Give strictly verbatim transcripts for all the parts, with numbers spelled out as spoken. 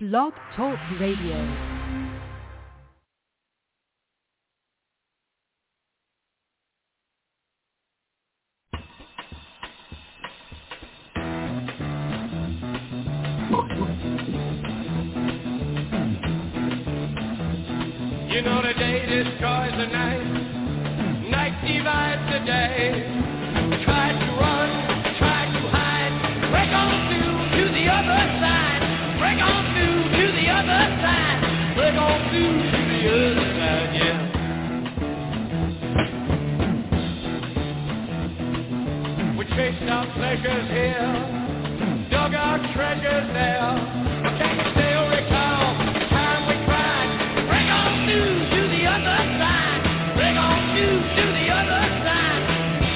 Blog Talk Radio. You know the day destroys the night, night divides the day. Try to run, try to hide, break on through to the other side, break on through to the other side, break on through to the other side, yeah. We chased our pleasures here, dug our treasures there, but can you still recall the time we cried, break on through to the other side, break on through to the other side.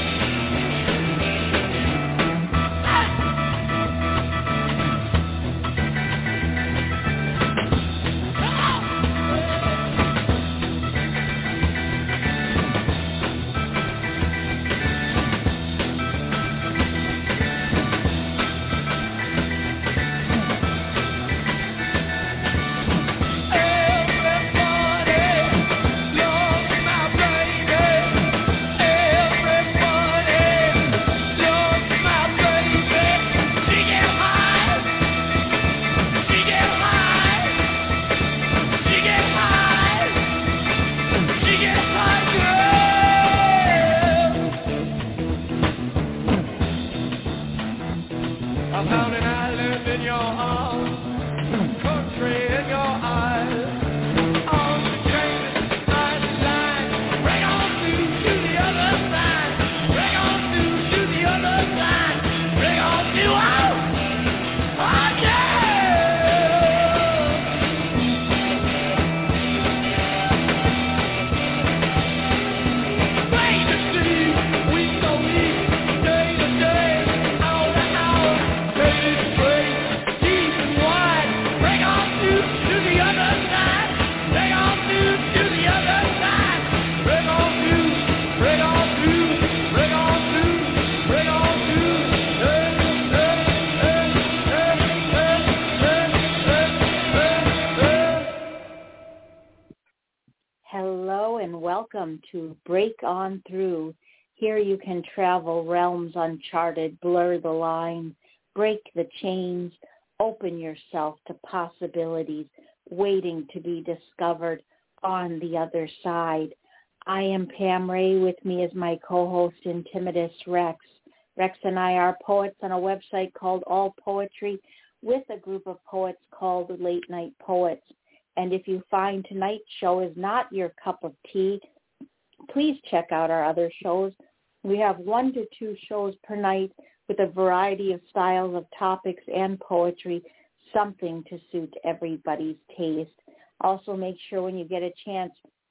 Welcome to Break On Through. Here you can travel realms uncharted, blur the lines, break the chains, open yourself to possibilities waiting to be discovered on the other side. I am Pam Ray. With me is my co-host Intimitus Rex. Rex and I are poets on a website called All Poetry with a group of poets called Late Night Poets. And if you find tonight's show is not your cup of tea, please check out our other shows. We have one to two shows per night with a variety of styles of topics and poetry, something to suit everybody's taste. Also, make sure when you get a chance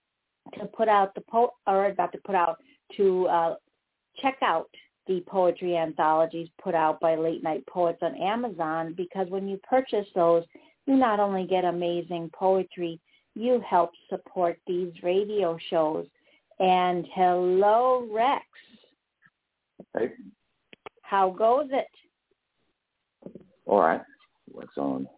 to put out the po- or not to put out to uh, check out the poetry anthologies put out by Late Night Poets on Amazon, because when you purchase those, you not only get amazing poetry, you help support these radio shows. And hello, Rex. Hey. How goes it? All right. What's on?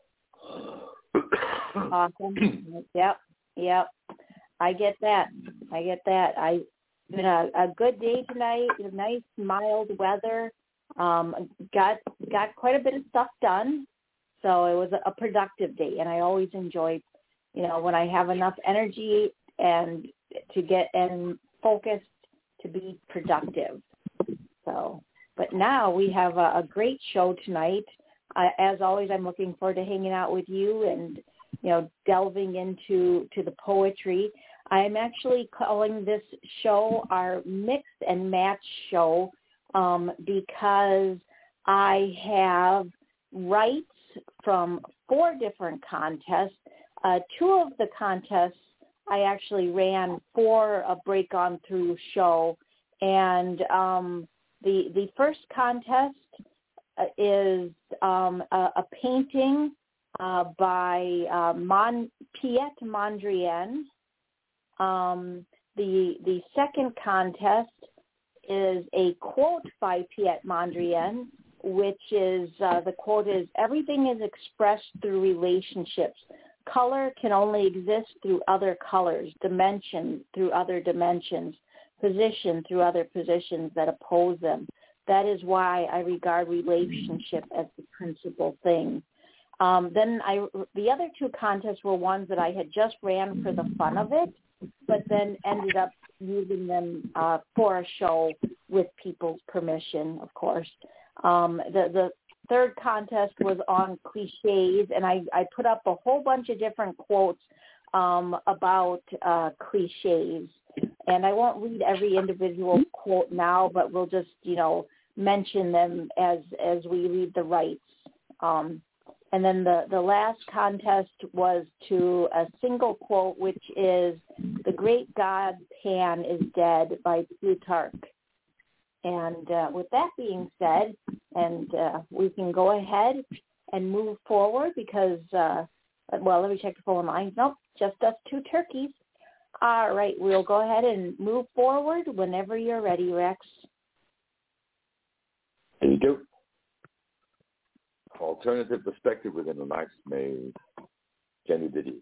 Awesome. Yep. Yep. I get that. I get that. I been a, a good day tonight. Nice, mild weather. Um, got got quite a bit of stuff done. So it was a productive day, and I always enjoy, you know, when I have enough energy and to get and focused to be productive. So, but now we have a, a great show tonight. Uh, as always, I'm looking forward to hanging out with you and, you know, delving into to the poetry. I'm actually calling this show our Mix and Match show um, because I have rights from four different contests. Uh, two of the contests I actually ran for a Break On Through show, and um, the the first contest uh, is um, a, a painting uh, by uh, Mon, Piet Mondrian. Um, the the second contest is a quote by Piet Mondrian. which is, uh, the quote is, everything is expressed through relationships. Color can only exist through other colors, dimension through other dimensions, position through other positions that oppose them. That is why I regard relationship as the principal thing. Um, then I, the other two contests were ones that I had just ran for the fun of it, but then ended up using them uh, for a show with people's permission, of course. Um, the, the third contest was on cliches, and I, I put up a whole bunch of different quotes um, about uh, cliches. And I won't read every individual quote now, but we'll just, you know, mention them as as we read the rights. Um, and then the, the last contest was to a single quote, which is, "The great god Pan is dead" by Plutarch. And uh, with that being said, and uh, we can go ahead and move forward because, uh, well, let me check the phone lines. Nope, just us two turkeys. All right, we'll go ahead and move forward whenever you're ready, Rex. There you go. Alternative perspective within a nice maze. Jenny Didier.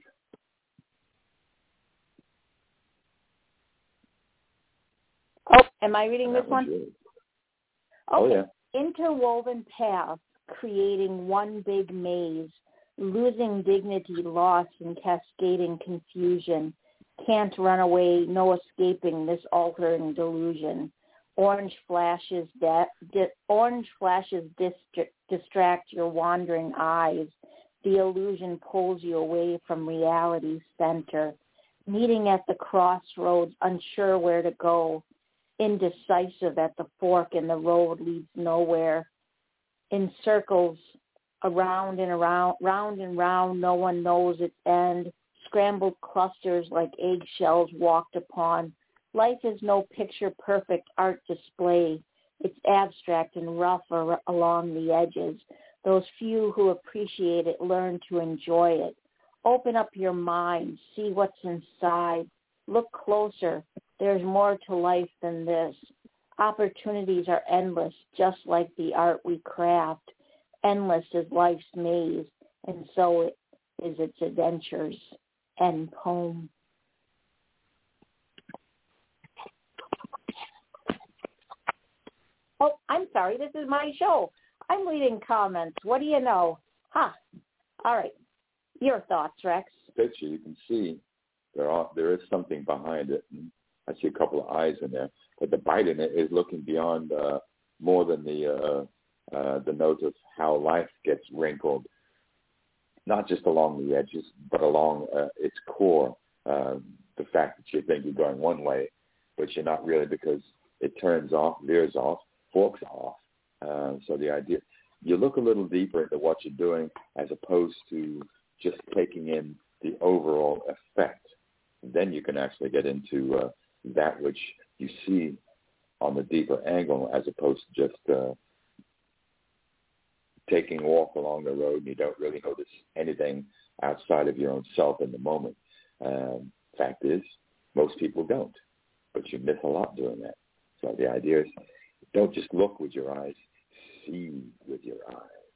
Oh, am I reading That this one? yours. Okay. Oh, yeah. Interwoven paths creating one big maze, losing dignity, loss in cascading confusion. Can't run away, no escaping this altering delusion. Orange flashes that di- orange flashes dist- distract your wandering eyes. The illusion pulls you away from reality's center. Meeting at the crossroads, unsure where to go. Indecisive at the fork and the road leads nowhere. In circles, around and around, round and round, no one knows its end. Scrambled clusters like eggshells walked upon. Life is no picture-perfect art display. It's abstract and rough ar- along the edges. Those few who appreciate it learn to enjoy it. Open up your mind. See what's inside. Look closer. There's more to life than this. Opportunities are endless, just like the art we craft. Endless is life's maze, and so it is its adventures. End poem. Oh, I'm sorry. This is my show. I'm reading comments. What do you know? Huh. All right. Your thoughts, Rex. Picture, you can see there are there is something behind it. And I see a couple of eyes in there, but the bite in it is looking beyond uh, more than the uh, uh, the note of how life gets wrinkled, not just along the edges, but along uh, its core. Uh, the fact that you think you're going one way, but you're not really, because it turns off, veers off, forks off. Uh, so the idea, you look a little deeper into what you're doing as opposed to just taking in the overall effect. Then you can actually get into uh, that which you see on the deeper angle, as opposed to just uh, taking a walk along the road and you don't really notice anything outside of your own self in the moment. Um, fact is, most people don't, but you miss a lot doing that. So the idea is, don't just look with your eyes, see with your eyes.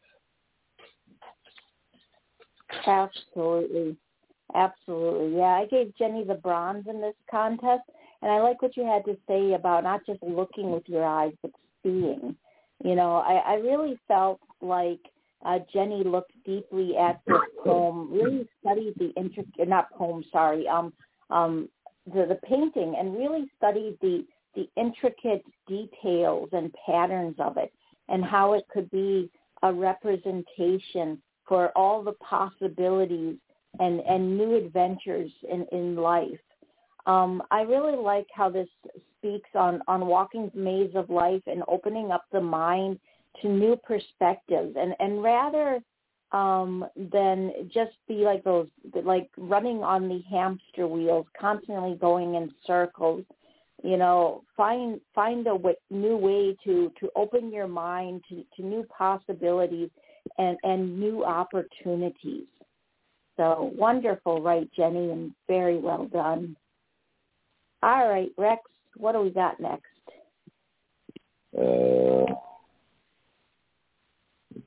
Absolutely. Absolutely. Yeah, I gave Jenny the bronze in this contest, and I like what you had to say about not just looking with your eyes, but seeing. You know, I, I really felt like uh, Jenny looked deeply at this poem, really studied the intricate, not poem, sorry, um, um, the, the painting, and really studied the, the intricate details and patterns of it, and how it could be a representation for all the possibilities and, and new adventures in, in life. Um, I really like how this speaks on, on walking the maze of life and opening up the mind to new perspectives, and, and rather um, than just be like those, like running on the hamster wheels, constantly going in circles, you know, find find a w- new way to, to open your mind to, to new possibilities and, and new opportunities. So wonderful, right, Jenny, and very well done. All right, Rex, what do we got next? Uh,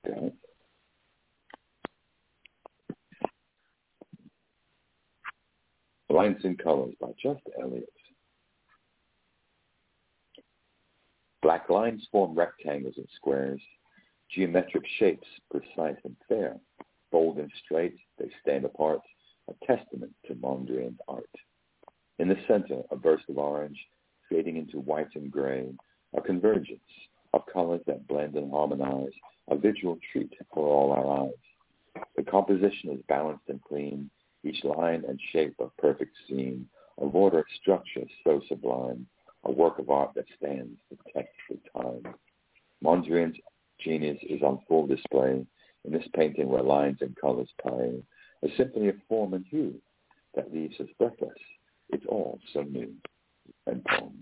Okay. Lines and Colors by Just Elliott. Black lines form rectangles and squares, geometric shapes precise and fair. Bold and straight, they stand apart, a testament to Mondrian's art. In the center, a burst of orange, fading into white and gray, a convergence of colors that blend and harmonize, a visual treat for all our eyes. The composition is balanced and clean, each line and shape a perfect scene, of order structure so sublime, a work of art that stands the test of time. Mondrian's genius is on full display in this painting where lines and colors play, a symphony of form and hue that leaves us breathless. It's all so new and poem.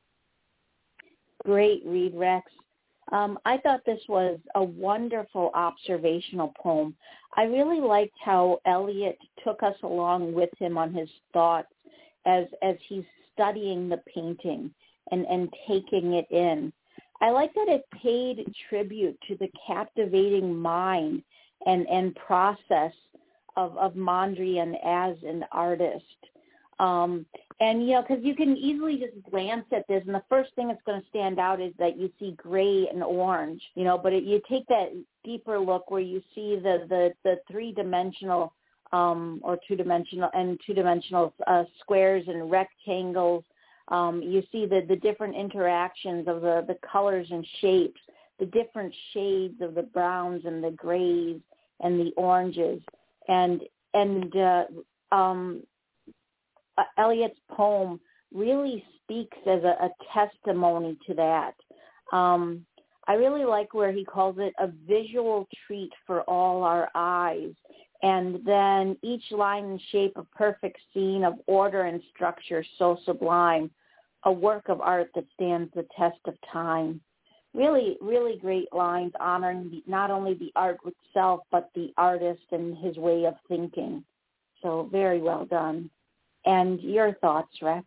Great read, Rex. Um, I thought this was a wonderful observational poem. I really liked how Elliott took us along with him on his thoughts as as he's studying the painting and, and taking it in. I like that it paid tribute to the captivating mind and, and process of, of Mondrian as an artist. Um, and, you know, because you can easily just glance at this, and the first thing that's going to stand out is that you see gray and orange, you know, but it, you take that deeper look where you see the, the, the three-dimensional um, or two-dimensional and two-dimensional uh, squares and rectangles. Um, you see the, the different interactions of the, the colors and shapes, the different shades of the browns and the grays and the oranges. And, and uh, um, Elliott's poem really speaks as a, a testimony to that. Um, I really like where he calls it a visual treat for all our eyes. And then each line and shape a perfect scene of order and structure so sublime, a work of art that stands the test of time. Really, really great lines honoring the, not only the art itself, but the artist and his way of thinking. So very well done. And your thoughts, Rex?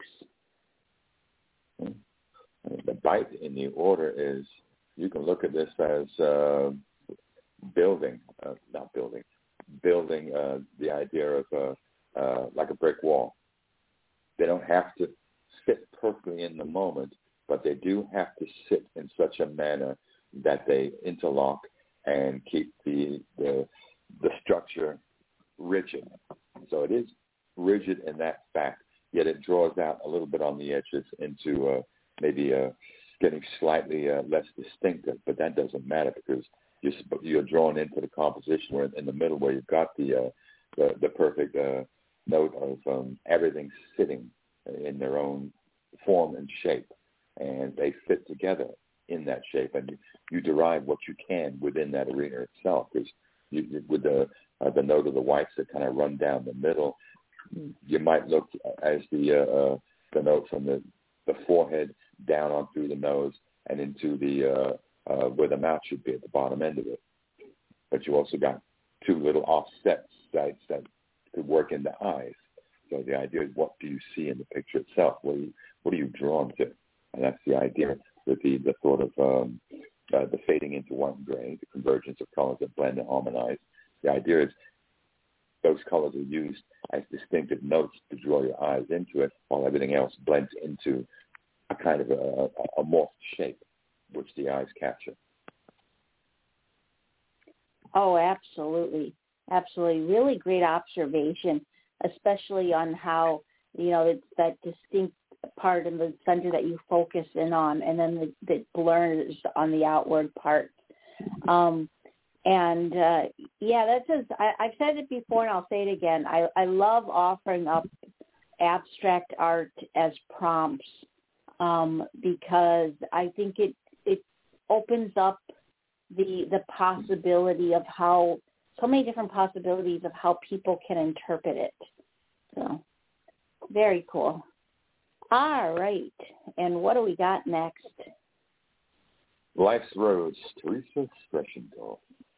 The bite in the order is, you can look at this as uh, building, uh, not building, building uh, the idea of uh, uh, like a brick wall. They don't have to fit perfectly in the moment, but they do have to sit in such a manner that they interlock and keep the the, the structure rigid. So it is rigid in that fact, yet it draws out a little bit on the edges into uh, maybe uh, getting slightly uh, less distinctive, but that doesn't matter because you're, you're drawn into the composition where in the middle where you've got the uh, the, the perfect uh, note of um, everything sitting in their own form and shape, and they fit together in that shape, and you, you derive what you can within that arena itself, because you, with the uh, the note of the whites that kind of run down the middle, you might look as the uh, uh, the note from the, the forehead down on through the nose and into the uh, uh, where the mouth should be at the bottom end of it. But you also got two little offset sides that could work in the eyes. So the idea is, what do you see in the picture itself? What are you, what are you drawn to? And that's the idea with the, the sort of um, uh, the fading into white and gray, the convergence of colors that blend and harmonize. The idea is those colors are used as distinctive notes to draw your eyes into it, while everything else blends into a kind of a, a, a morphed shape, which the eyes capture. Oh, absolutely. Absolutely. Really great observation, especially on how, you know, it's that distinct part in the center that you focus in on, and then the, the blurs on the outward part. Um, and, uh, yeah, that's just, I, I've said it before and I'll say it again. I, I love offering up abstract art as prompts um, because I think it, it opens up the the possibility of how, so many different possibilities of how people can interpret it. So, very cool. All right. And what do we got next? Life's Roads, Teresa Streschendorf.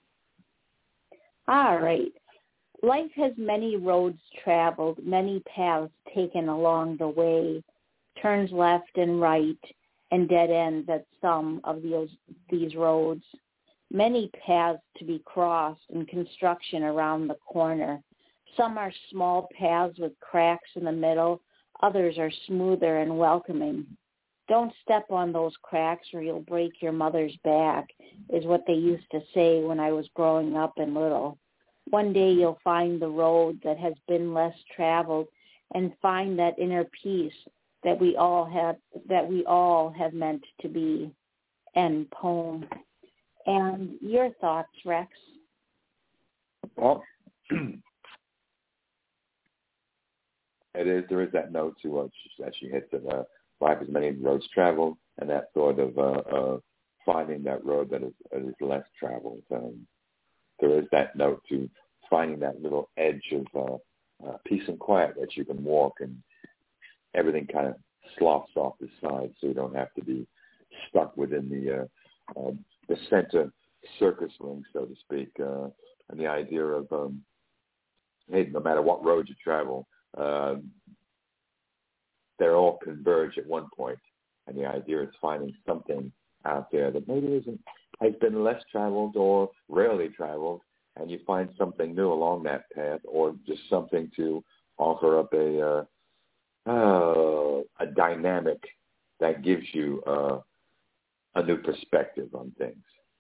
All right. Life has many roads traveled, many paths taken along the way, turns left and right, and dead ends at some of those, these roads. many paths to be crossed and construction around the corner. Some are small paths with cracks in the middle. Others are smoother and welcoming. Don't step on those cracks or you'll break your mother's back, is what they used to say when I was growing up and little. One day you'll find the road that has been less traveled and find that inner peace that we all have, that we all have meant to be. End poem. And your thoughts, Rex? Well, it is. There is that note to what she, that she hits of uh, life as many roads traveled, and that thought of uh, uh, finding that road that is, is less traveled. Um, there is that note to finding that little edge of uh, uh, peace and quiet that you can walk, and everything kind of sloughs off the side, so you don't have to be stuck within the uh, uh, the center circus ring, so to speak. Uh, and the idea of um, hey, no matter what road you travel, uh, they're all converge at one point, and the idea is finding something out there that maybe isn't has been less traveled or rarely traveled, and you find something new along that path, or just something to offer up a uh, uh, a dynamic that gives you uh, a new perspective on things.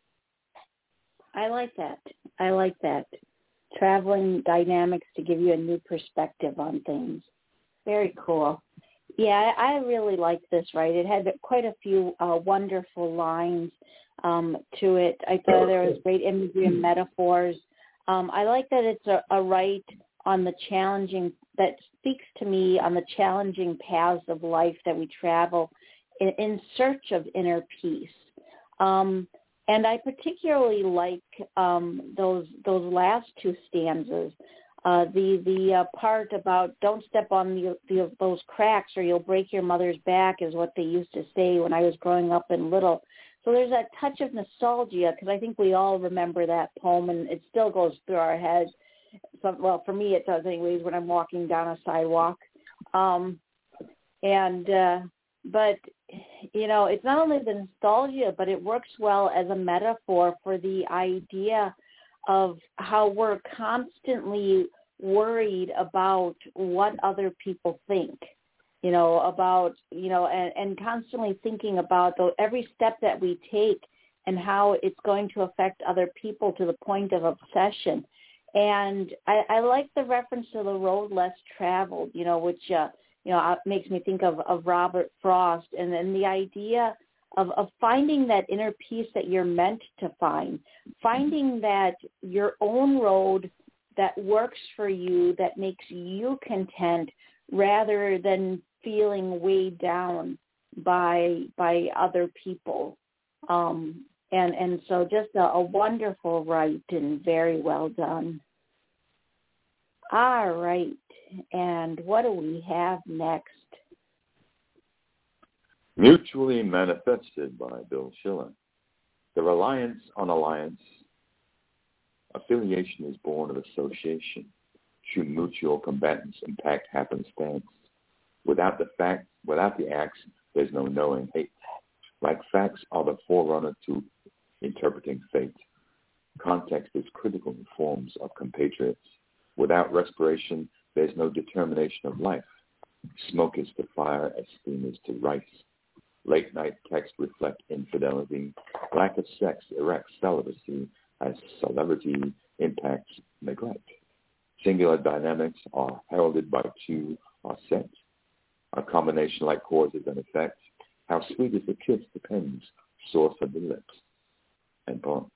I like that. I like that. Traveling dynamics to give you a new perspective on things. Very cool. Yeah, I really like this, right? It had quite a few uh, wonderful lines um, to it. I thought there was great imagery and metaphors. Um, I like that it's a, a right on the challenging, that speaks to me on the challenging paths of life that we travel in, in search of inner peace. Um, and I particularly like um, those those last two stanzas. Uh, the the uh, part about don't step on the, the, those cracks or you'll break your mother's back is what they used to say when I was growing up and little. So there's that touch of nostalgia, because I think we all remember that poem, and it still goes through our heads. So, well, for me it does anyways when I'm walking down a sidewalk. Um, and uh, but, you know, it's not only the nostalgia, but it works well as a metaphor for the idea of how we're constantly worried about what other people think, you know, about, you know, and, and constantly thinking about the, every step that we take and how it's going to affect other people to the point of obsession. And I, I like the reference to the road less traveled, you know, which, uh, you know, makes me think of, of Robert Frost, and then the idea Of, of finding that inner peace that you're meant to find, finding that your own road that works for you, that makes you content, rather than feeling weighed down by by other people. Um, and, and so just a, a wonderful write and very well done. All right. And what do we have next? Mutually manifested by Bill Schiller. The reliance on alliance. Affiliation is born of association. True mutual combatants impact happenstance. Without the fact, without the acts, there's no knowing hate. Like facts are the forerunner to interpreting fate. Context is critical in forms of compatriots. Without respiration, there's no determination of life. Smoke is to fire as steam is to rice. Late night texts reflect infidelity. Lack of sex erects celibacy as celebrity impacts neglect. Singular dynamics are heralded by two are set. A combination like causes and effects. How sweet is the kiss depends. Source of the lips. And poem.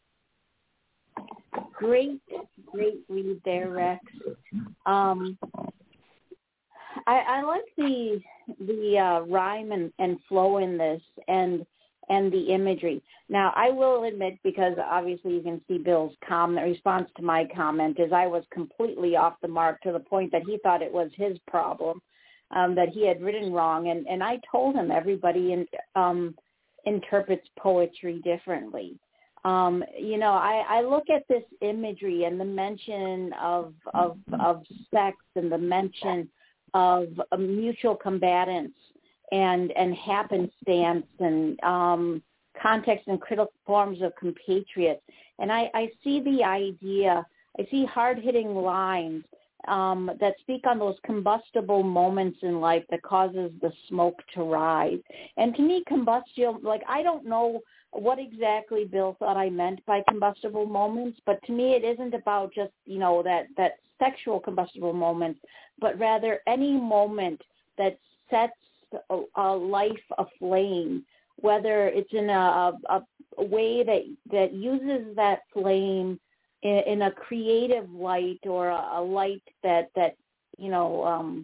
Great, great read there, Rex. Um, I, I like the the uh, rhyme and, and flow in this, and and the imagery. Now, I will admit, because obviously you can see Bill's comment, response to my comment is I was completely off the mark to the point that he thought it was his problem, um, that he had written wrong. And, and I told him everybody in, um, interprets poetry differently. Um, you know, I, I look at this imagery and the mention of of, of sex and the mention of uh, mutual combatants and and happenstance and um, context and critical forms of compatriots. And I, I see the idea, I see hard-hitting lines um, that speak on those combustible moments in life that causes the smoke to rise. And to me, combustible, like, I don't know what exactly Bill thought I meant by combustible moments, but to me it isn't about just, you know, that, that sexual combustible moment, but rather any moment that sets a, a life aflame, whether it's in a, a, a way that, that uses that flame in, in a creative light, or a, a light that, that you know, um,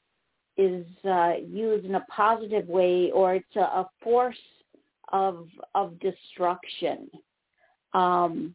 is uh, used in a positive way, or it's a, a force of of destruction. Um,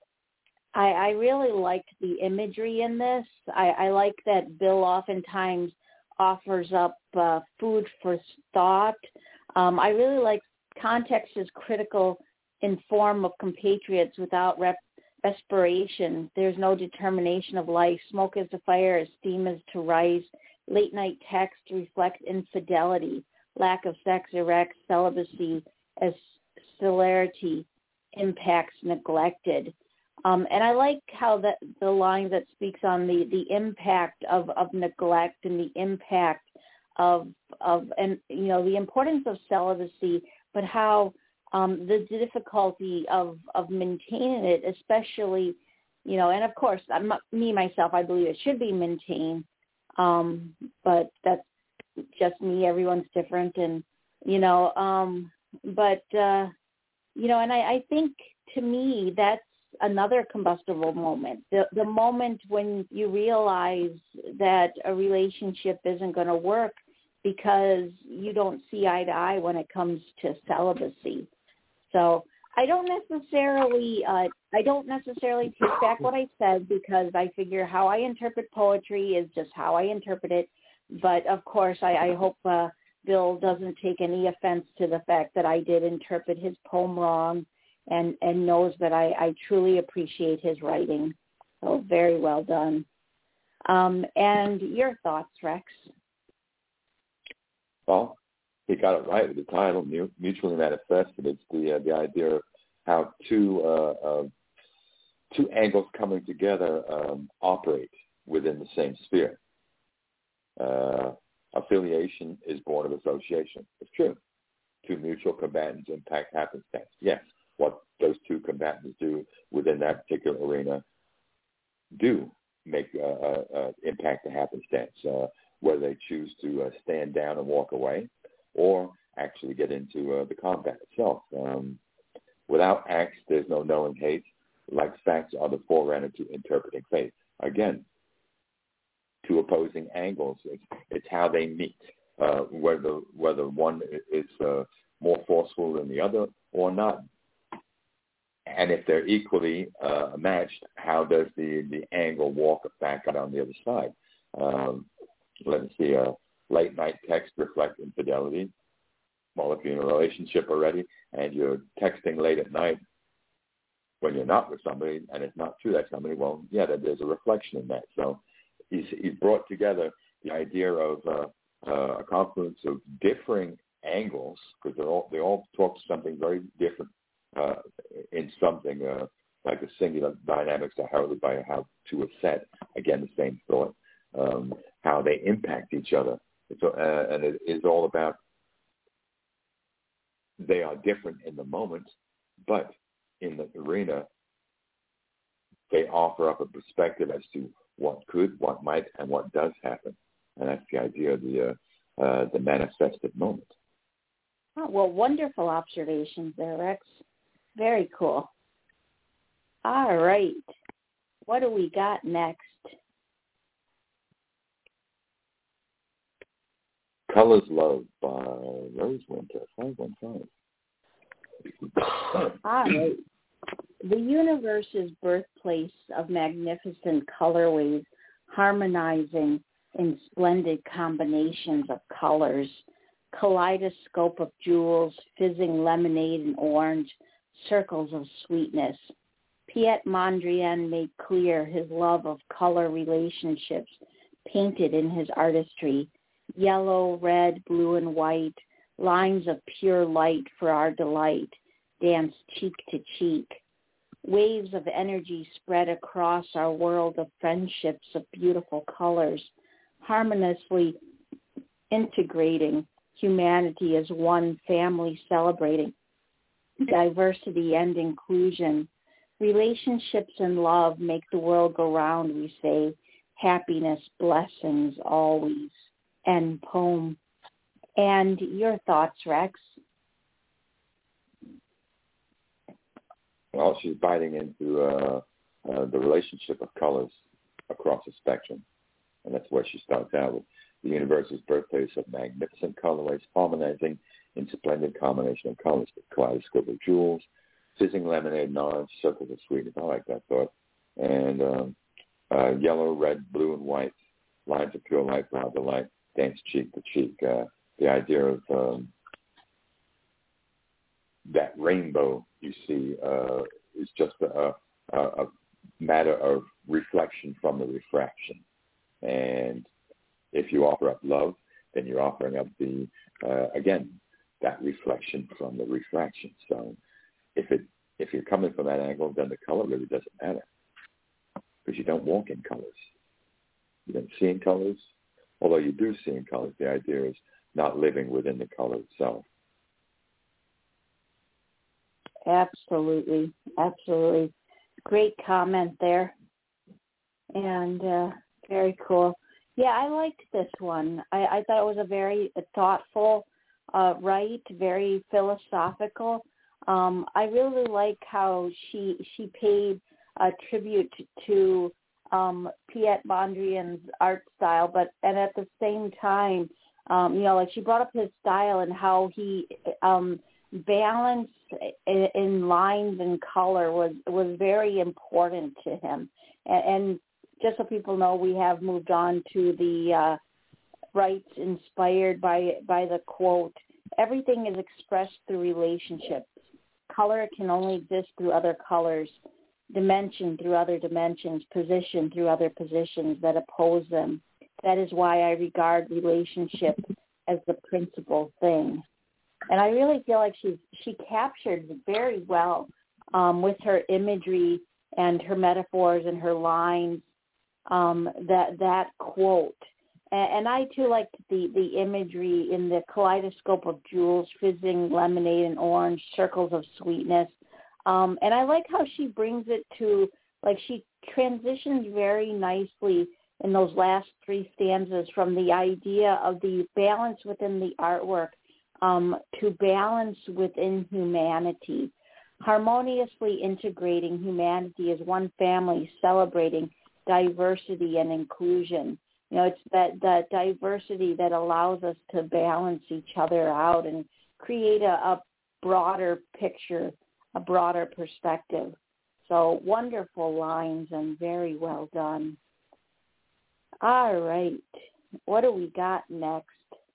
I, I really liked the imagery in this. I, I like that Bill oftentimes offers up uh, food for thought. Um, I really like context is critical in form of compatriots without rep- respiration. There's no determination of life. Smoke is to fire, as steam is to rise. Late night text reflect infidelity. Lack of sex erects celibacy as celerity impacts neglected. Um, and I like how that the line that speaks on the, the impact of, of neglect and the impact of, of, and, you know, the importance of celibacy, but how um, the difficulty of, of maintaining it, especially, you know, and of course, I'm, me, myself, I believe it should be maintained, um, but that's just me. Everyone's different. And, you know, um, but, uh, you know, and I, I think to me that's another combustible moment, the, the moment when you realize that a relationship isn't going to work because you don't see eye to eye when it comes to celibacy. So I don't necessarily, uh, I don't necessarily take back what I said, because I figure how I interpret poetry is just how I interpret it. But of course, I, I hope uh, Bill doesn't take any offense to the fact that I did interpret his poem wrong, and, and knows that I, I truly appreciate his writing. So very well done. Um, and your thoughts, Rex? Well, he got it right with the title, Mutually Manifested. It's the uh, the idea of how two uh, uh, two angles coming together um, operate within the same sphere. Uh, affiliation is born of association. It's true. Two mutual combatants impact happenstance. Yes, what those two combatants do within that particular arena do make uh, uh, uh, impact the happenstance, uh, whether they choose to uh, stand down and walk away or actually get into uh, the combat itself. Um, without acts, there's no knowing hate. Like facts are the forerunner to interpreting faith. Again, two opposing angles. It's, it's how they meet, uh, whether whether one is uh, more forceful than the other or not. And if they're equally uh, matched, how does the, the angle walk back out on the other side? Um, let me see. Uh, late night text reflect infidelity. Well, if you're in a relationship already and you're texting late at night when you're not with somebody and it's not true that somebody, well, yeah, there's a reflection in that. So he's, he's brought together the idea of uh, uh, a confluence of differing angles, because they all they all talk to something very different uh, in something uh, like the singular dynamics are heralded by how two are set. Again, the same thought, um, how they impact each other. It's, uh, and it is all about they are different in the moment, but in the arena, they offer up a perspective as to what could, what might, and what does happen. And that's the idea of the uh, uh, the manifested moment. Oh, well, wonderful observations there, Rex. Very cool. All right. What do we got next? Colors Love by Rose Winter, five one five. All right. The universe is birthplace of magnificent colorways, harmonizing in splendid combinations of colors, kaleidoscope of jewels, fizzing lemonade and orange, circles of sweetness. Piet Mondrian made clear his love of color relationships painted in his artistry, yellow, red, blue, and white, lines of pure light for our delight, dance cheek to cheek. Waves of energy spread across our world of friendships of beautiful colors, harmoniously integrating humanity as one family, celebrating diversity and inclusion. Relationships and love make the world go round, we say. Happiness, blessings, always. End poem. And your thoughts, Rex? Well, she's biting into uh, uh, the relationship of colors across the spectrum. And that's where she starts out with. The universe is birthplace of magnificent colorways, harmonizing in splendid combination of colors. The kaleidoscope of jewels, fizzing lemonade and orange, circles of sweetness. I like that thought. And um, uh, yellow, red, blue, and white, lines of pure light, broad delight, dance cheek to cheek. Uh, the idea of um, that rainbow you see uh, is just a, a, a matter of reflection from the refraction. And if you offer up love, then you're offering up the, uh, again, that reflection from the refraction. So if it if you're coming from that angle, then the color really doesn't matter because you don't walk in colors. You don't see in colors. Although you do see in colors, the idea is not living within the color itself. Absolutely. Absolutely. Great comment there. And uh, very cool. Yeah, I liked this one. I, I thought it was a very thoughtful, uh, right, very philosophical. Um, I really like how she she paid a tribute to um, Piet Mondrian's art style, but and at the same time, um, you know, like she brought up his style and how he um, balance in, in lines and color was was very important to him. And, and just so people know, we have moved on to the uh, rights inspired by by the quote, everything is expressed through relationships. Color can only exist through other colors, dimension through other dimensions, position through other positions that oppose them. That is why I regard relationship as the principal thing. And I really feel like she's she captured very well um, with her imagery and her metaphors and her lines, um, that that quote. And, and I, too, liked the, the imagery in the kaleidoscope of jewels, fizzing lemonade and orange, circles of sweetness. Um, and I like how she brings it to, like she transitions very nicely in those last three stanzas from the idea of the balance within the artwork um, to balance within humanity, harmoniously integrating humanity as one family, celebrating diversity and inclusion. You know, it's that, that diversity that allows us to balance each other out and create a, a broader picture, a broader perspective. So wonderful lines and very well done. All right. What do we got next?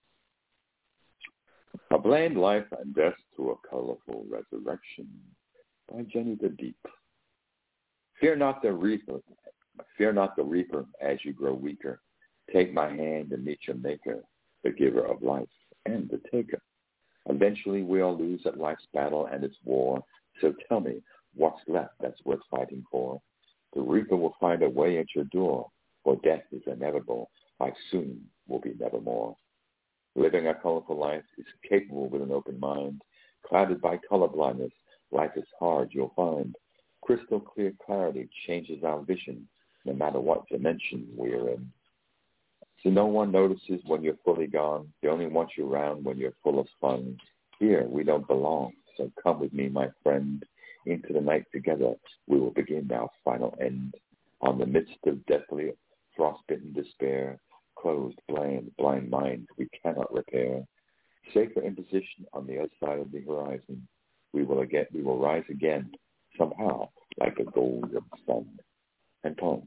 A bland life and death to a colorful resurrection by Jenny the Deep. Fear not the reaper, fear not the reaper as you grow weaker. Take my hand and meet your maker, the giver of life and the taker. Eventually we'll lose at life's battle and its war. So tell me, what's left that's worth fighting for? The reaper will find a way at your door, for death is inevitable. Life soon will be nevermore. Living a colorful life is capable with an open mind. Clouded by color blindness, life is hard, you'll find. Crystal clear clarity changes our vision, no matter what dimension we're in. So no one notices when you're fully gone. They only want you around when you're full of fun. Here, we don't belong, so come with me, my friend. Into the night together, we will begin our final end. On the midst of deathly, frostbitten despair, closed, bland, blind minds we cannot repair. Safer in position on the other side of the horizon, we will again, we will rise again, somehow, like a golden sun. And poem.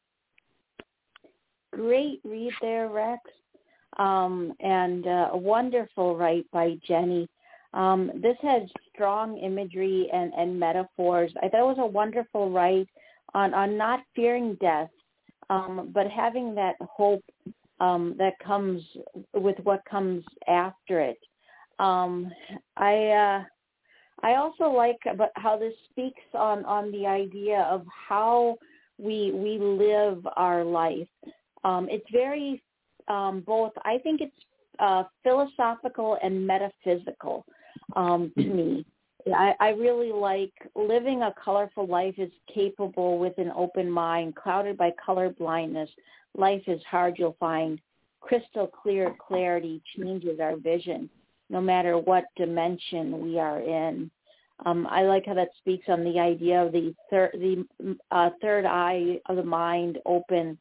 Great read there, Rex, um, and uh, a wonderful write by Jenny. Um, this has strong imagery and, and metaphors. I thought it was a wonderful write on, on not fearing death, um, but having that hope um, that comes with what comes after it. Um, I uh, I also like about how this speaks on, on the idea of how we we live our life. Um, it's very um, both. I think it's uh, philosophical and metaphysical um, to me. I, I really like living a colorful life is capable with an open mind, clouded by color blindness. Life is hard, you'll find. Crystal clear clarity changes our vision, no matter what dimension we are in. Um, I like how that speaks on the idea of the third, the uh, third eye of the mind open,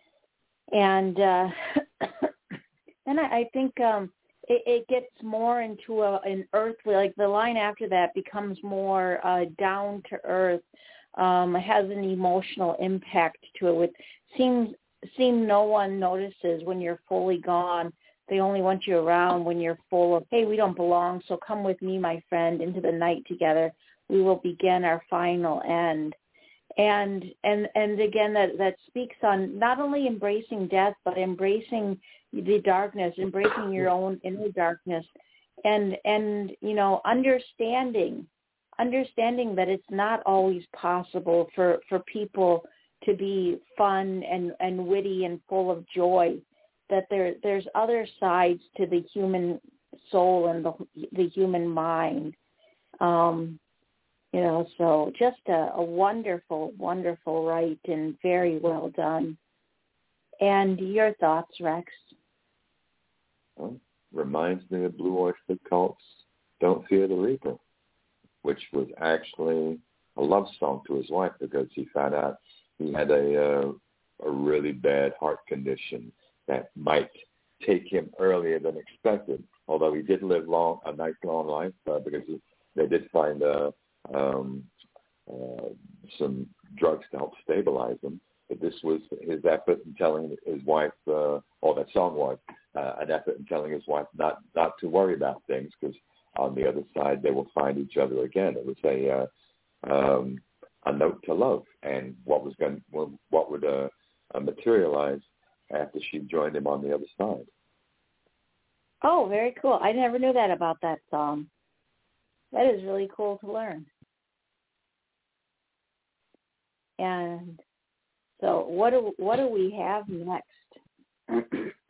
and uh, and I, I think um, it, it gets more into a, an earthly. Like the line after that becomes more uh, down to earth. Um, it has an emotional impact to it. With seems seem no one notices when you're fully gone. They only want you around when you're full of, hey, we don't belong, so come with me, my friend, into the night together. We will begin our final end. And and and again, that, that speaks on not only embracing death, but embracing the darkness, embracing your own inner darkness, and, and you know, understanding, understanding that it's not always possible for, for people to be fun and, and witty and full of joy. That there there's other sides to the human soul and the the human mind, um, you know. So just a, a wonderful, wonderful write and very well done. And your thoughts, Rex? Well, reminds me of Blue Oyster Cult's "Don't Fear the Reaper," which was actually a love song to his wife because he found out he had a uh, a really bad heart condition that might take him earlier than expected, although he did live long, a nice long life uh, because he, they did find uh, um, uh, some drugs to help stabilize him. But this was his effort in telling his wife, uh, or that song was, uh, an effort in telling his wife not, not to worry about things because on the other side they will find each other again. It was a uh, um, a note to love, and what was going, what would uh, uh, materialize after she joined him on the other side. Oh, very cool. I never knew that about that song. That is really cool to learn. And so what do, what do we have next?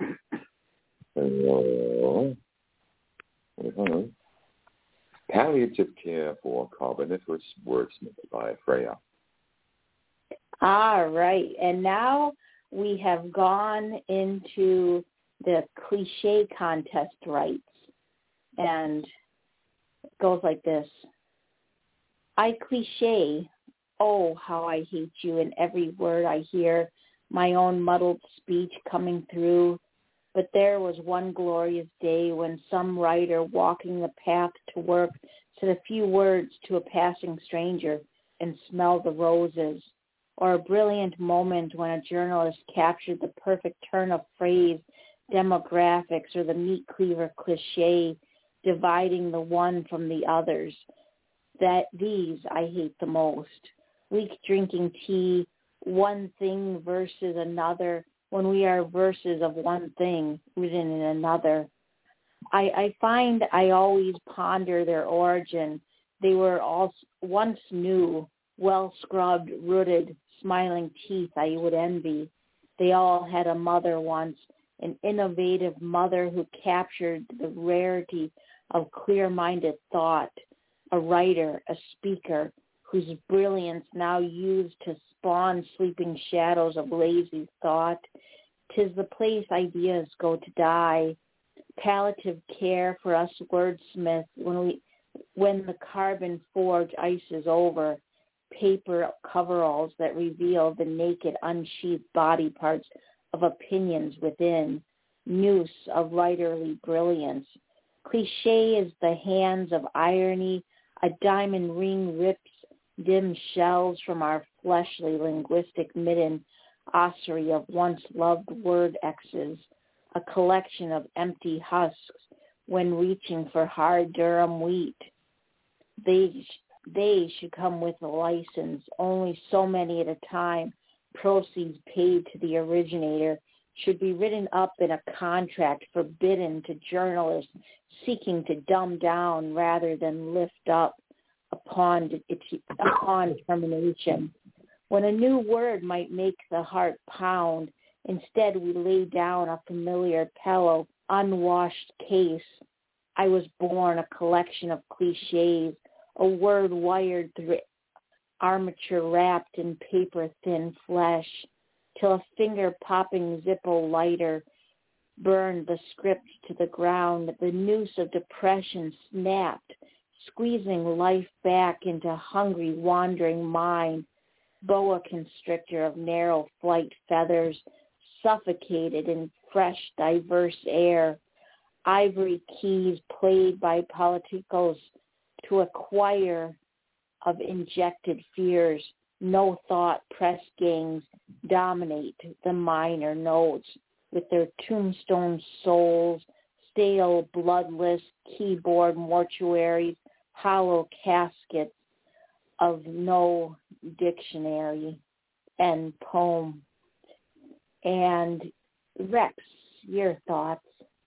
uh, uh-huh. Palliative Care for Carboniferous Wordsmith by Freya. All right. And now we have gone into the cliche contest rights, and it goes like this. I cliche, oh, how I hate you in every word I hear, my own muddled speech coming through. But there was one glorious day when some writer walking the path to work said a few words to a passing stranger and smelled the roses. Or a brilliant moment when a journalist captured the perfect turn of phrase, demographics, or the meat cleaver cliche, dividing the one from the others. That these I hate the most. Weak drinking tea, one thing versus another, when we are verses of one thing written in another. I, I find I always ponder their origin. They were all once new, well-scrubbed, rooted, smiling teeth I would envy. They all had a mother once, an innovative mother who captured the rarity of clear-minded thought, a writer, a speaker, whose brilliance now used to spawn sleeping shadows of lazy thought. 'Tis the place ideas go to die. Palliative care for us wordsmiths when we when the carbon forge ice is over. Paper coveralls that reveal the naked, unsheathed body parts of opinions within. Noose of writerly brilliance. Cliche is the hands of irony. A diamond ring rips dim shells from our fleshly linguistic midden, ossuary of once loved word X's, a collection of empty husks when reaching for hard Durham wheat. They, they should come with a license, only so many at a time, proceeds paid to the originator, should be written up in a contract forbidden to journalists seeking to dumb down rather than lift up, upon upon termination. When a new word might make the heart pound, instead we lay down a familiar pillow, unwashed case. I was born a collection of cliches, a word wired through armature wrapped in paper-thin flesh, till a finger-popping Zippo lighter burned the script to the ground. The noose of depression snapped, squeezing life back into hungry, wandering mind. Boa constrictor of narrow flight feathers, suffocated in fresh, diverse air. Ivory keys played by politicos to a choir of injected fears. No thought press gangs dominate the minor notes with their tombstone souls, stale, bloodless keyboard mortuaries, hollow caskets of no dictionary and poem. And Rex, your thoughts?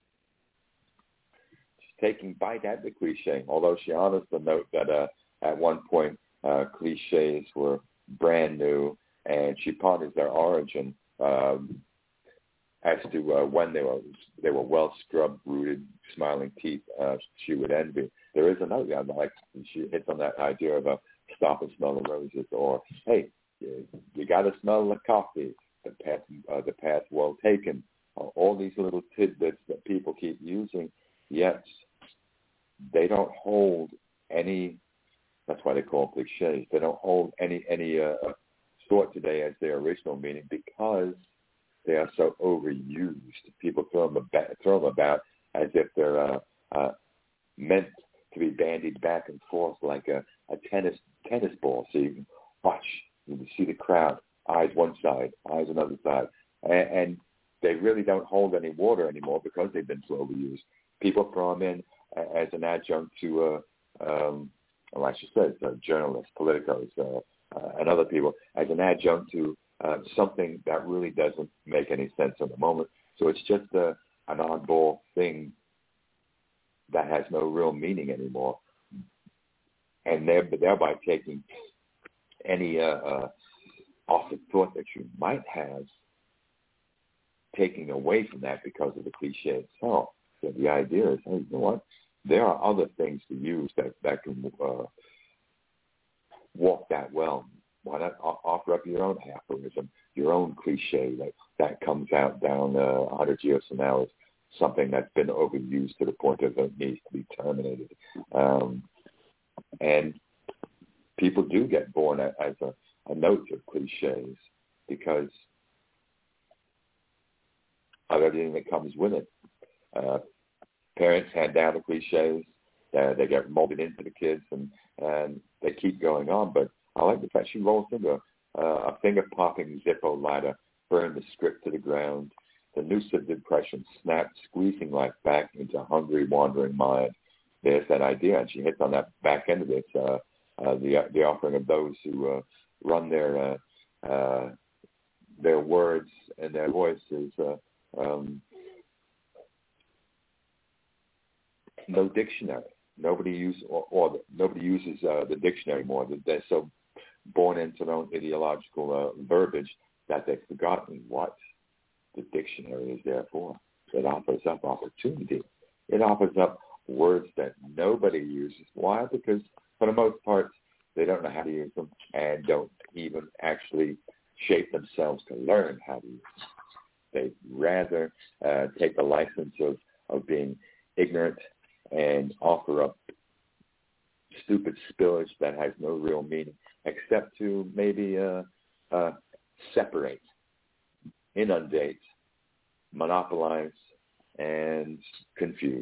Taking bite at the cliche, although she honors the note that uh, at one point uh, cliches were brand new, and she ponders their origin um, as to uh, when they were they were well scrubbed, rooted, smiling teeth. Uh, she would envy. There is another yeah, like she hits on that idea of a stop and smell the roses, or hey, you, you got to smell the coffee. The path, uh, the path well taken. Uh, all these little tidbits that people keep using, yet they don't hold any. That's why they call them cliches. They don't hold any any uh, thought today as their original meaning because they are so overused. People throw them about, throw them about as if they're uh, uh, meant to be bandied back and forth like a, a tennis tennis ball. So you can watch, you can see the crowd, eyes one side, eyes another side, and, and they really don't hold any water anymore because they've been so overused. People throw them in as an adjunct to, uh, um, like she says, uh, journalists, politicos, uh, uh, and other people, as an adjunct to uh, something that really doesn't make any sense in the moment. So it's just uh, an oddball thing that has no real meaning anymore, and thereby taking any uh, uh, off the thought that you might have, taking away from that because of the cliche itself. So the idea is, hey, you know what? There are other things to use that, that can uh, walk that well. Why not offer up your own aphorism, your own cliche that, that comes out down uh, one hundred years from now as something that's been overused to the point that it needs to be terminated. Um, and people do get born as a, a note of cliches because of everything that comes with it. Uh, parents hand down the cliches, uh, they get molded into the kids, and, and they keep going on. But I like the fact she rolls into a, a finger-popping Zippo lighter, burned the script to the ground. The noose of depression snapped, squeezing life back into a hungry, wandering mind. There's that idea, and she hits on that back end of this, uh, uh, the the offering of those who uh, run their uh, uh, their words and their voices. Uh, um, no dictionary. Nobody uses or, or the, nobody uses uh, the dictionary more. They're so born into their own ideological uh, verbiage that they've forgotten what the dictionary is there for. It offers up opportunity. It offers up words that nobody uses. Why? Because for the most part, they don't know how to use them and don't even actually shape themselves to learn how to use them. They'd rather uh, take the license of, of being ignorant and offer up stupid spillage that has no real meaning except to maybe uh, uh, separate, inundate, monopolize, and confuse.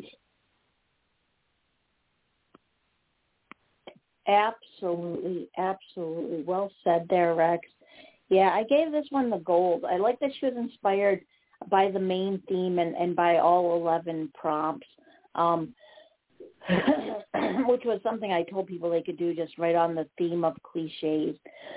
Absolutely, absolutely. Well said there, Rex. Yeah, I gave this one the gold. I like that she was inspired by the main theme and, and by all eleven prompts, um, which was something I told people they could do, just right on the theme of cliches.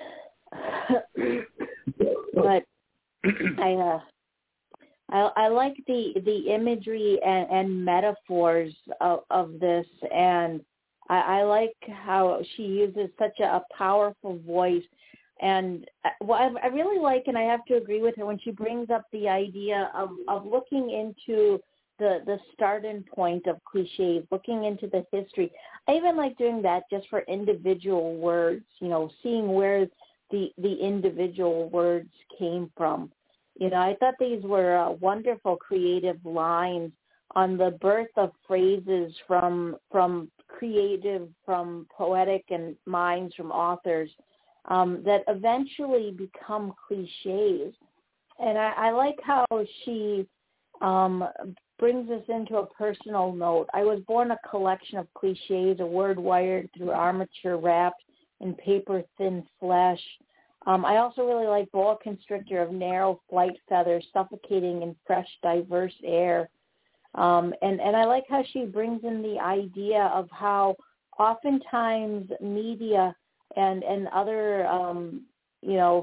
But I, uh, I, I like the, the imagery and, and metaphors of, of this, and I, I like how she uses such a, a powerful voice. And what I, I really like, and I have to agree with her, when she brings up the idea of, of looking into the, the starting point of cliches, looking into the history. I even like doing that just for individual words, you know, seeing where the, the individual words came from. You know, I thought these were uh, wonderful creative lines on the birth of phrases from from creative, from poetic and minds, from authors. Um, that eventually become cliches. And I, I like how she um, brings us into a personal note. I was born a collection of cliches, a word wired through armature wrapped in paper-thin flesh. Um, I also really like boa constrictor of narrow flight feathers suffocating in fresh, diverse air. Um, and, and I like how she brings in the idea of how oftentimes media and and other, um, you know,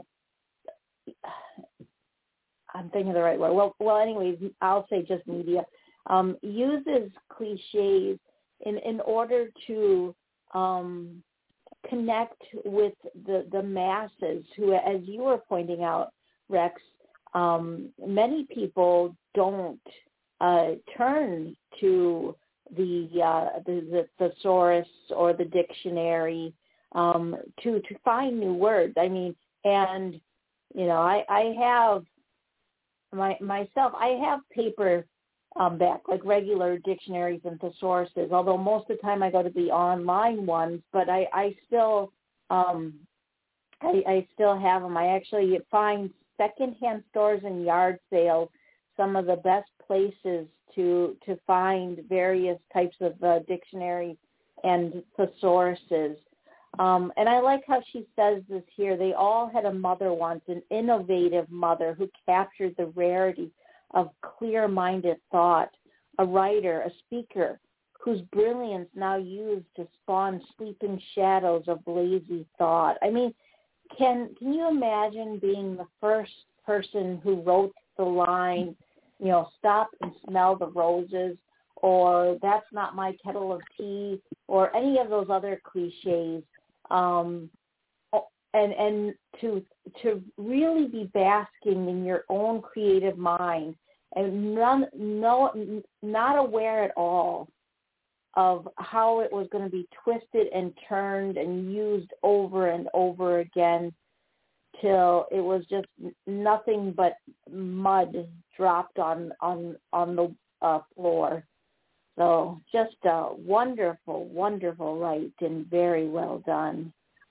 I'm thinking of the right word. Well, well, anyways, I'll say just media, um, uses cliches in, in order to um, connect with the, the masses who, as you were pointing out, Rex, um, many people don't uh, turn to the, uh, the, the thesaurus or the dictionary Um, to, to find new words. I mean, and, you know, I, I have my myself, I have paper um, back, like regular dictionaries and thesauruses, although most of the time I go to the online ones, but I, I still, um, I, I still have them. I actually find secondhand stores and yard sales some of the best places to, to find various types of uh, dictionaries and thesauruses. Um, and I like how she says this here. They all had a mother once, an innovative mother who captured the rarity of clear-minded thought, a writer, a speaker, whose brilliance now used to spawn sleeping shadows of lazy thought. I mean, can can you imagine being the first person who wrote the line, you know, stop and smell the roses, or that's not my kettle of tea, or any of those other cliches? Um, and and to to really be basking in your own creative mind and none, no, not aware at all of how it was going to be twisted and turned and used over and over again till it was just nothing but mud dropped on on on the uh, floor. So just a wonderful, wonderful write and very well done.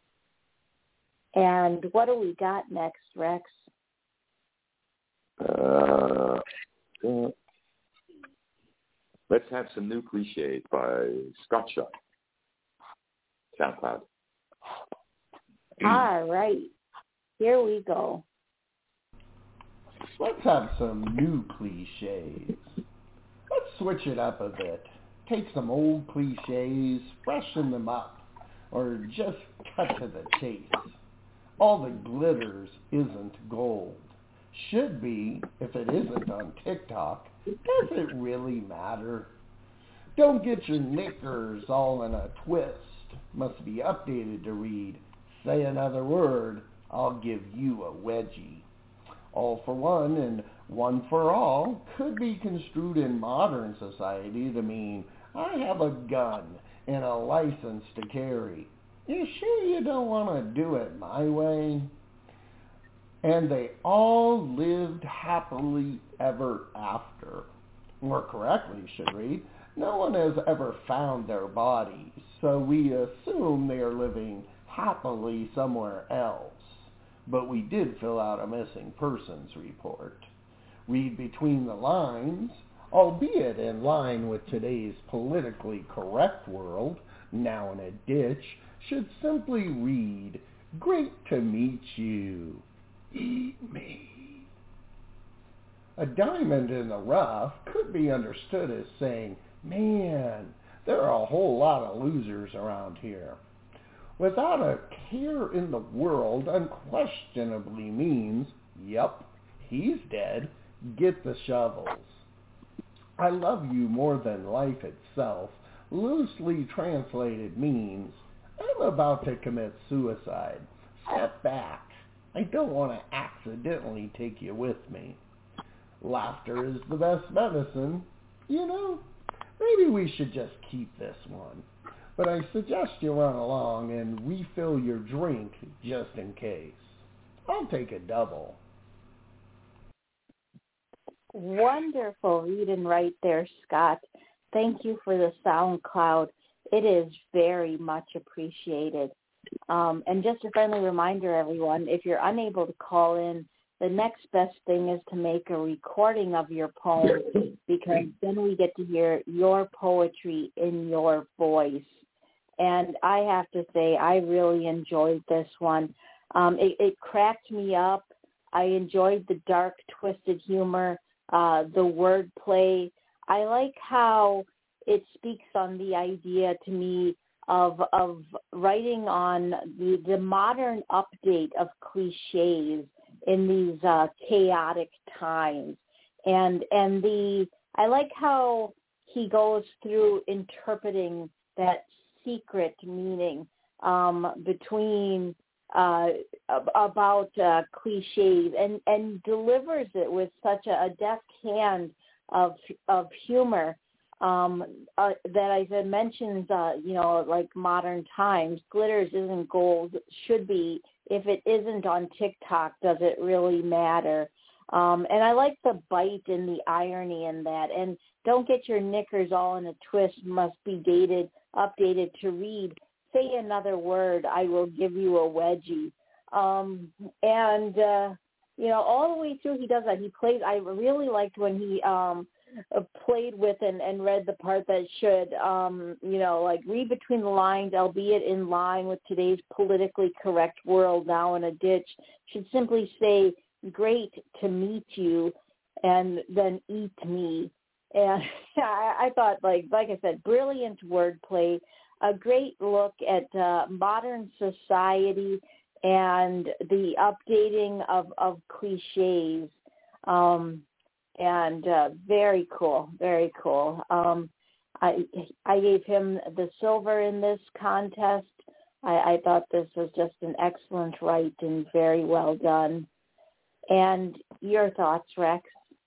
And what do we got next, Rex? Uh, uh, let's have some new cliches by Scott Sharp. SoundCloud. All right. Here we go. Let's have some new cliches. Let's switch it up a bit. Take some old cliches, freshen them up, or just cut to the chase. All that glitters isn't gold. Should be, if it isn't on TikTok. Does it really matter? Don't get your knickers all in a twist. Must be updated to read, say another word, I'll give you a wedgie. All for one and one for all could be construed in modern society to mean I have a gun and a license to carry. You sure you don't want to do it my way? And they all lived happily ever after. More correctly, should read, no one has ever found their bodies, so we assume they are living happily somewhere else. But we did fill out a missing persons report. Read between the lines, albeit in line with today's politically correct world, now in a ditch, should simply read, great to meet you. Eat me. A diamond in the rough could be understood as saying, man, there are a whole lot of losers around here. Without a care in the world unquestionably means, yep, he's dead, get the shovels. I love you more than life itself, loosely translated means, I'm about to commit suicide. Step back. I don't want to accidentally take you with me. Laughter is the best medicine. You know, maybe we should just keep this one. But I suggest you run along and refill your drink just in case. I'll take a double. Wonderful reading right there, Scott. Thank you for the SoundCloud. It is very much appreciated. Um, and just a friendly reminder, everyone, if you're unable to call in, the next best thing is to make a recording of your poem, because then we get to hear your poetry in your voice. And I have to say, I really enjoyed this one. Um, it, it cracked me up. I enjoyed the dark, twisted humor, uh, the wordplay. I like how it speaks on the idea to me of of writing on the, the modern update of cliches in these uh, chaotic times. And and the I like how he goes through interpreting that secret meaning um, between uh, about uh, cliches and, and delivers it with such a, a deft hand of of humor um, uh, that I said mentions, uh, you know, like modern times. Glitters isn't gold, should be. If it isn't on TikTok, does it really matter? Um, and I like the bite and the irony in that. And don't get your knickers all in a twist, must be dated, updated to read. Say another word, I will give you a wedgie. Um, and, uh, you know, all the way through he does that. He plays, I really liked when he um, played with and, and read the part that should, um, you know, like read between the lines, albeit in line with today's politically correct world now in a ditch, should simply say, great to meet you, and then eat me. And I, I thought, like like I said, brilliant wordplay, a great look at uh, modern society and the updating of, of cliches, um, and uh, very cool, very cool. Um, I I gave him the silver in this contest. I, I thought this was just an excellent write and very well done. And your thoughts, Rex?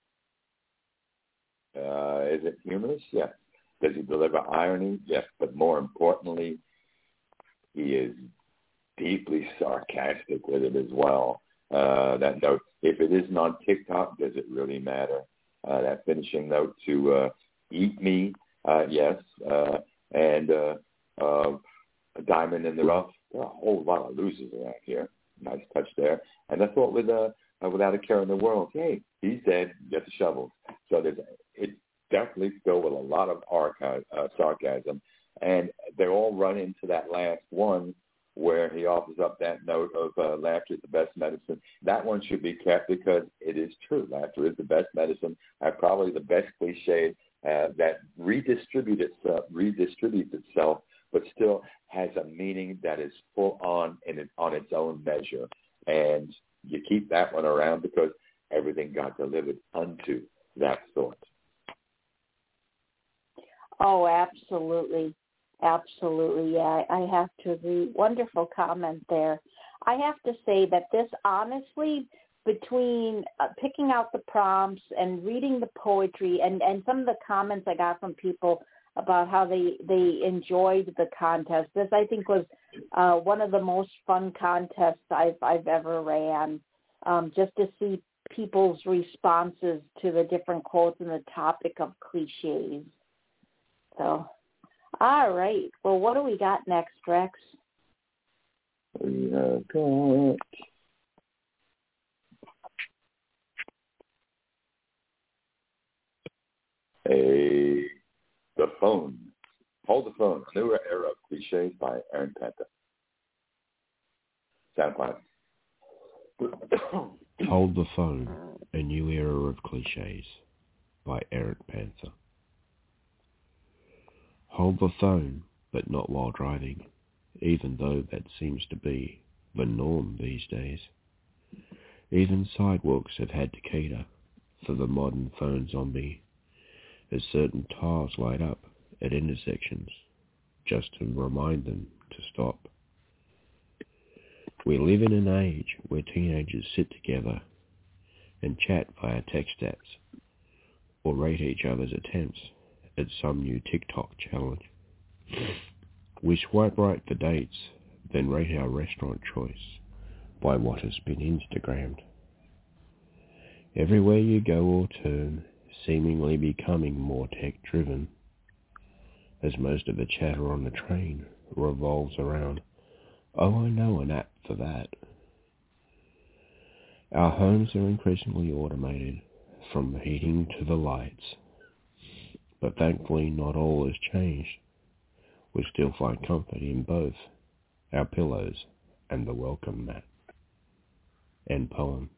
Uh, is it humorous? Yes. Does he deliver irony? Yes. But more importantly, he is deeply sarcastic with it as well. Uh, that note, if it isn't on TikTok, does it really matter? Uh, that finishing note to uh, eat me, uh, yes. Uh, and uh, uh, a diamond in the rough. There are a whole lot of losers around here. Nice touch there. And I thought with uh, Uh, without a care in the world, hey, he's dead, get the shovels. So there's, it's definitely filled with a lot of archive, uh, sarcasm, and they all run into that last one where he offers up that note of uh, laughter is the best medicine. That one should be kept because it is true. Laughter is the best medicine, uh, probably the best cliche uh, that redistributes itself, redistributes itself, but still has a meaning that is full on in it, on its own measure. And you keep that one around because everything got delivered unto that sort. Oh, absolutely. Absolutely. Yeah, I have to agree. Wonderful comment there. I have to say that this honestly, between uh, picking out the prompts and reading the poetry and, and some of the comments I got from people about how they, they enjoyed the contest, this I think was uh, one of the most fun contests I've, I've ever ran, um, just to see people's responses to the different quotes and the topic of cliches. So, all right. Well, what do we got next, Rex? We have got a The Phone. Hold the Phone, A New Era of Cliches by Aaron Panther. SoundCloud. Hold the Phone, A New Era of Cliches by Eric Panther. Hold the phone, but not while driving, even though that seems to be the norm these days. Even sidewalks have had to cater for the modern phone zombie, as certain tiles light up at intersections, just to remind them to stop. We live in an age where teenagers sit together and chat via text apps, or rate each other's attempts at some new TikTok challenge. We swipe right for dates, then rate our restaurant choice by what has been Instagrammed. Everywhere you go or turn, seemingly becoming more tech-driven, as most of the chatter on the train revolves around, oh, I know an app for that. Our homes are increasingly automated, from the heating to the lights. But thankfully not all has changed. We still find comfort in both our pillows and the welcome mat. End poem.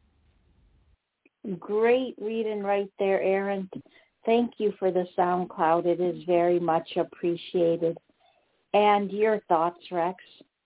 Great reading right there, Aaron. Thank you for the SoundCloud. It is very much appreciated. And your thoughts, Rex?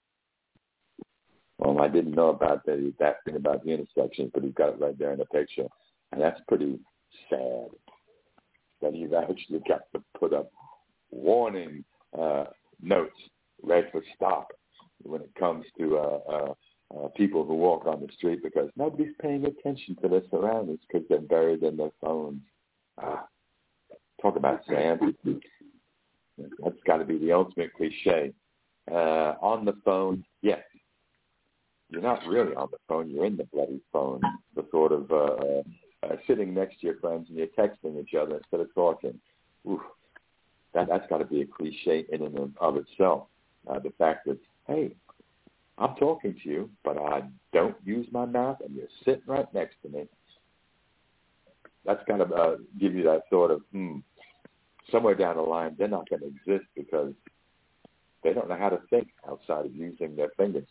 Well, I didn't know about that, that thing about the intersections, but he's got it right there in the picture. And that's pretty sad that he's actually got to put up warning uh, notes, red for stop, when it comes to uh, uh, uh, people who walk on the street, because nobody's paying attention to their surroundings because they're buried in their phones. Ah, talk about sad. That's got to be the ultimate cliche. Uh, on the phone, yes. You're not really on the phone. You're in the bloody phone. The sort of uh, uh, sitting next to your friends and you're texting each other instead of talking. Oof. That, that's got to be a cliche in and of itself. Uh, the fact that, hey, I'm talking to you, but I don't use my mouth, and you're sitting right next to me. That's got to uh, give you that sort of, hmm, somewhere down the line, they're not going to exist because they don't know how to think outside of using their fingers.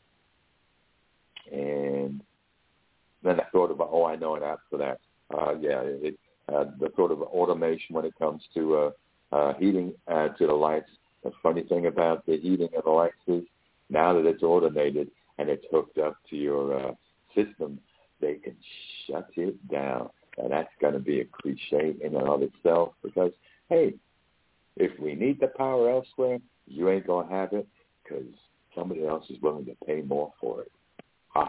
And then I thought about, oh, I know an app for that. Uh, yeah, it, uh, the sort of automation when it comes to uh, uh, heating uh, to the lights. The funny thing about the heating of the lights is now that it's automated and it's hooked up to your uh, system, they can shut it down. And that's going to be a cliche in and of itself because, hey, if we need the power elsewhere, you ain't going to have it because somebody else is willing to pay more for it. Ah.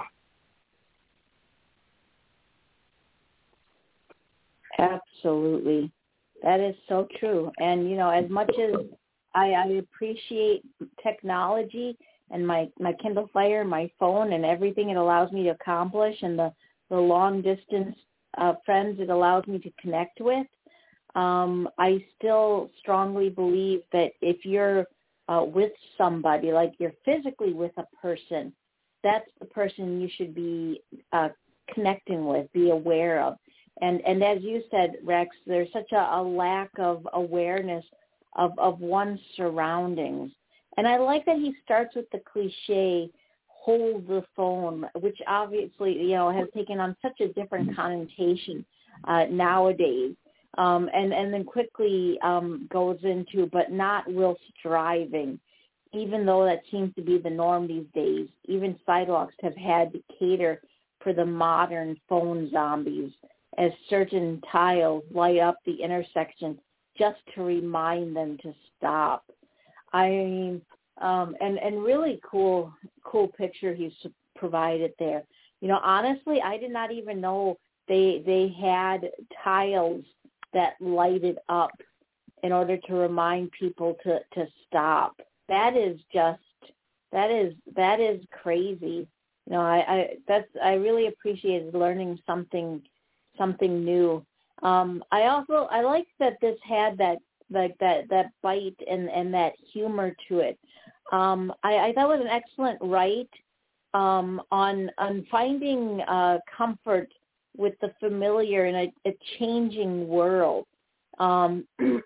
Absolutely. That is so true. And, you know, as much as I, I appreciate technology and my, my Kindle Fire, my phone, and everything it allows me to accomplish, and the, the long-distance uh, friends it allows me to connect with, um, I still strongly believe that if you're uh, with somebody, like you're physically with a person, that's the person you should be uh, connecting with, be aware of. And and as you said, Rex, there's such a, a lack of awareness of, of one's surroundings. And I like that he starts with the cliche, hold the phone, which obviously, you know, has taken on such a different connotation uh, nowadays. Um, and, and then quickly um, goes into, but not whilst driving. Even though that seems to be the norm these days, even sidewalks have had to cater for the modern phone zombies as certain tiles light up the intersection just to remind them to stop. I mean, um, and, and really cool, cool picture he's provided there. You know, honestly, I did not even know they they had tiles that lighted up in order to remind people to, to stop. That is just, that is, that is crazy. You know, I, I, that's, I really appreciated learning something, something new. Um, I also, I like that this had that, like that, that bite and, and that humor to it. Um, I, I thought it was an excellent write, um, on, on finding, uh, comfort with the familiar in a, a changing world. Um,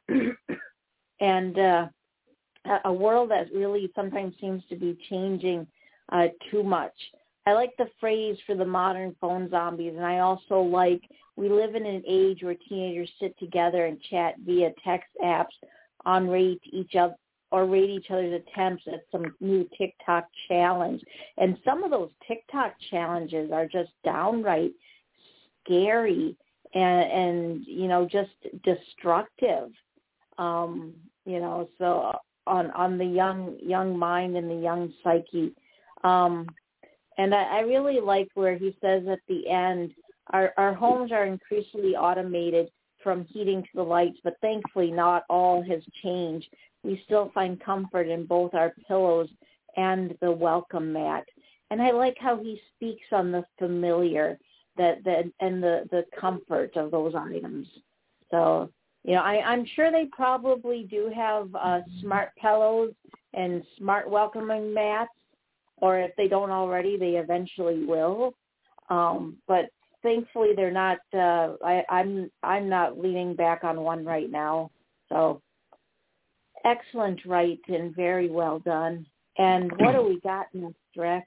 and, uh, a world that really sometimes seems to be changing uh, too much. I like the phrase for the modern phone zombies, and I also like we live in an age where teenagers sit together and chat via text apps on rate each other or rate each other's attempts at some new TikTok challenge. And some of those TikTok challenges are just downright scary and, and you know, just destructive. Um, you know, so on on the young young mind and the young psyche. Um, and I, I really like where he says at the end, our, our homes are increasingly automated from heating to the lights, but thankfully not all has changed. We still find comfort in both our pillows and the welcome mat. And I like how he speaks on the familiar that, that and the, the comfort of those items. So, you know, I, I'm sure they probably do have uh, smart pillows and smart welcoming mats, or if they don't already, they eventually will. Um, but thankfully, they're not. Uh, I, I'm I'm not leaning back on one right now. So, excellent, right, and very well done. And what do we got next, Rex?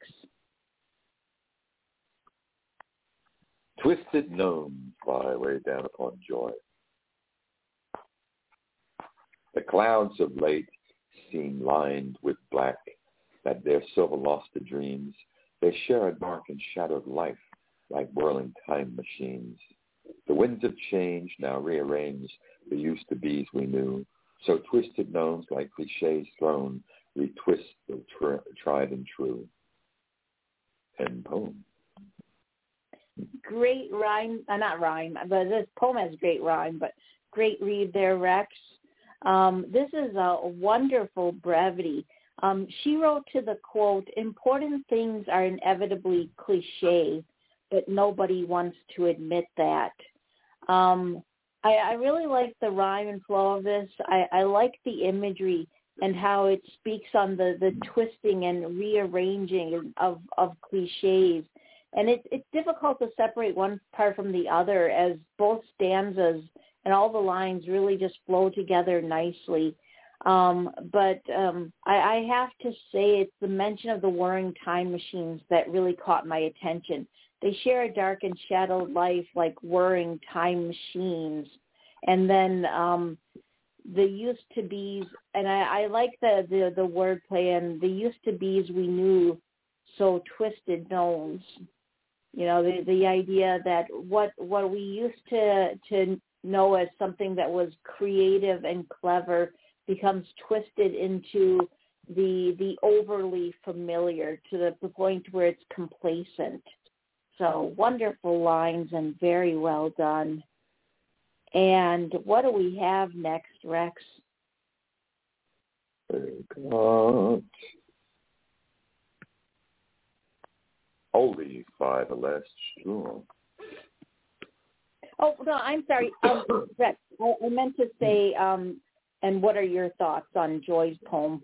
Twisted Gnomes by Way Down Upon Joy. The clouds of late seem lined with black, that their silver lost the dreams. They share a dark and shadowed life like whirling time machines. The winds of change now rearrange the used-to-bes we knew. So twisted gnomes like cliches thrown retwist the tr- tried and true. End poem. Great rhyme, uh, not rhyme, but this poem has great rhyme, but great read there, Rex. Um, this is a wonderful brevity. Um, she wrote to the quote, important things are inevitably cliche, but nobody wants to admit that. Um, I, I really like the rhyme and flow of this. I, I like the imagery and how it speaks on the, the twisting and rearranging of, of cliches. And it, it's difficult to separate one part from the other, as both stanzas and all the lines really just flow together nicely. Um, but um, I, I have to say it's the mention of the whirring time machines that really caught my attention. They share a dark and shadowed life like whirring time machines. And then um, the used-to-bes, and I, I like the, the, the wordplay, and the used-to-bes we knew, so twisted gnomes. You know, the, the idea that what what we used to, to know as something that was creative and clever becomes twisted into the the overly familiar to the, the point where it's complacent. So wonderful lines and very well done. And what do we have next, Rex? Got Oldies by the Last Straw. Oh, no, I'm sorry, um, Rex. I, I meant to say, um, and what are your thoughts on Joy's poem?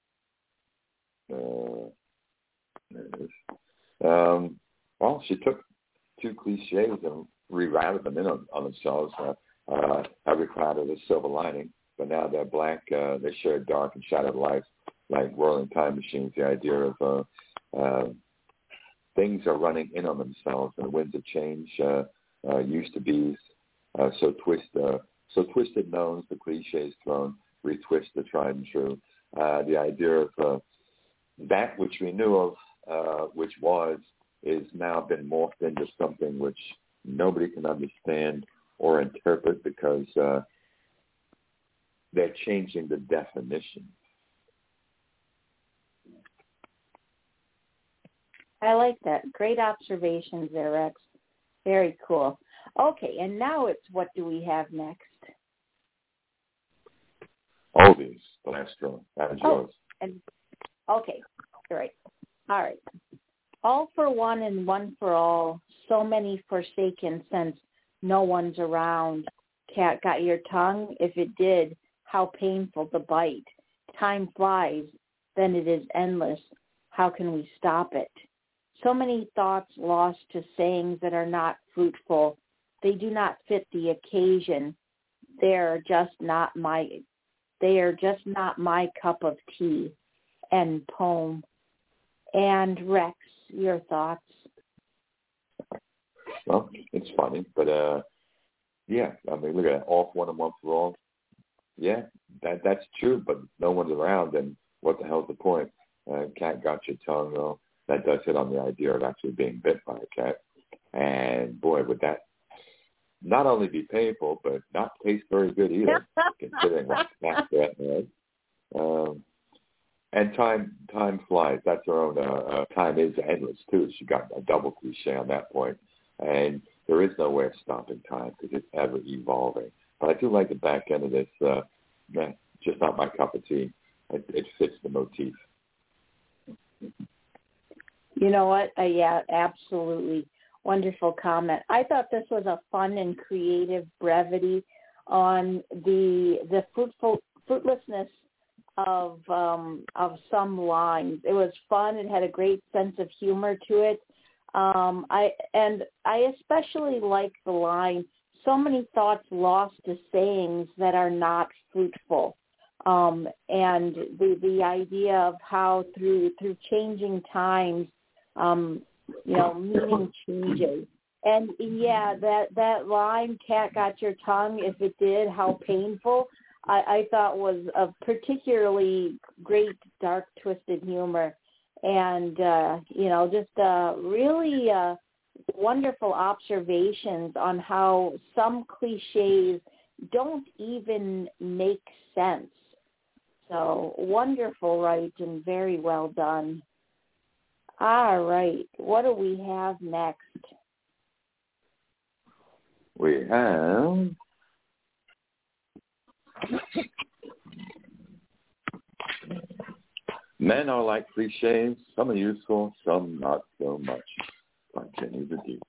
Uh, there it is. Um, well, she took two cliches and rerouted them in on, on themselves. Uh, uh, every cloud has a silver lining, but now they're black. Uh, they share a dark and shadowed life like whirling time machines. The idea of uh, uh, things are running in on themselves, and the winds of change uh, uh, used to be uh, so twist, uh, so twisted gnomes, the cliches thrown, retwist the tried and true. Uh, the idea of uh, that which we knew of, uh, which was, is now been morphed into something which nobody can understand or interpret because uh, they're changing the definition. I like that. Great observations there, Rex. Very cool. Okay, and now it's what do we have next? Oldies, the last straw. That is oh, yours. And, okay, all right. All right. All for one and one for all, so many forsaken since no one's around. Cat got your tongue? If it did, how painful the bite. Time flies, then it is endless. How can we stop it? So many thoughts lost to sayings that are not fruitful. They do not fit the occasion. They are just not my, they are just not my cup of tea. End poem. And Rex, your thoughts? Well, it's funny, but uh, yeah, I mean, look at that, all for one and one for all. Yeah, that that's true, but no one's around, and what the hell's the point? Uh, cat got your tongue, though. That does hit on the idea of actually being bit by a cat. And boy, would that not only be painful, but not taste very good either, considering what snack that has. Um, and time time flies. That's her own. Uh, uh, time is endless too. She got a double cliche on that point, and there is no way of stopping time because it's ever evolving. But I do like the back end of this. Uh, man, just not my cup of tea. It, it fits the motif. You know what? Uh, yeah, absolutely. Wonderful comment. I thought this was a fun and creative brevity on the the fruitful fruitlessness of um, of some lines. It was fun. It had a great sense of humor to it. Um, I and I especially like the line, "So many thoughts lost to sayings that are not fruitful," um, and the the idea of how through through changing times, um, you know, meaning changes. And yeah, that that line, "Cat got your tongue," if it did, how painful. I, I thought was a particularly great, dark, twisted humor, and uh, you know, just uh, really uh, wonderful observations on how some cliches don't even make sense. So wonderful, right, and very well done. All right, what do we have next? We have men are like cliches. Some are useful, some not so much. By Jenny the Deep.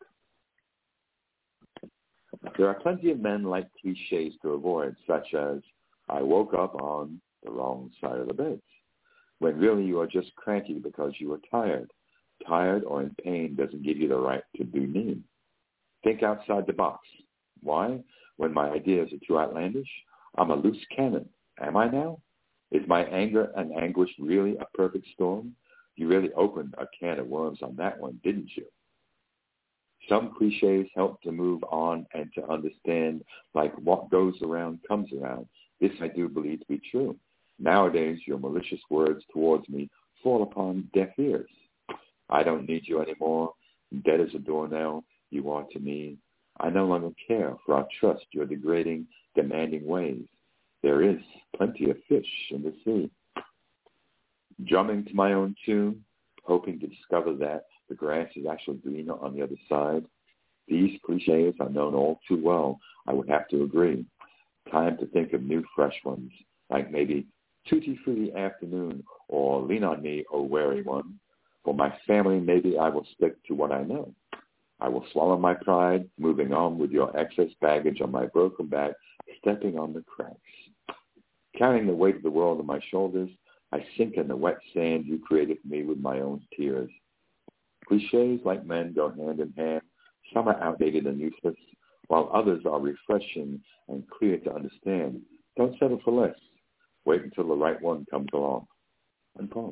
There are plenty of men like cliches to avoid, such as, "I woke up on the wrong side of the bed," when really you are just cranky because you are tired. Tired or in pain doesn't give you the right to be mean. Think outside the box. Why? When my ideas are too outlandish? I'm a loose cannon. Am I now? Is my anger and anguish really a perfect storm? You really opened a can of worms on that one, didn't you? Some cliches help to move on and to understand, like what goes around comes around. This I do believe to be true. Nowadays, your malicious words towards me fall upon deaf ears. I don't need you anymore. Dead as a doornail, you are to me. I no longer care, for I trust your degrading, demanding ways. There is plenty of fish in the sea. Drumming to my own tune, hoping to discover that the grass is actually greener on the other side. These cliches are known all too well, I would have to agree. Time to think of new, fresh ones, like maybe Tutti Frutti Afternoon or Lean on Me, Oh Wary One. For my family, maybe I will stick to what I know. I will swallow my pride, moving on with your excess baggage on my broken back, stepping on the cracks. Carrying the weight of the world on my shoulders, I sink in the wet sand you created for me with my own tears. Cliches like men go hand in hand. Some are outdated and useless, while others are refreshing and clear to understand. Don't settle for less. Wait until the right one comes along. And poem.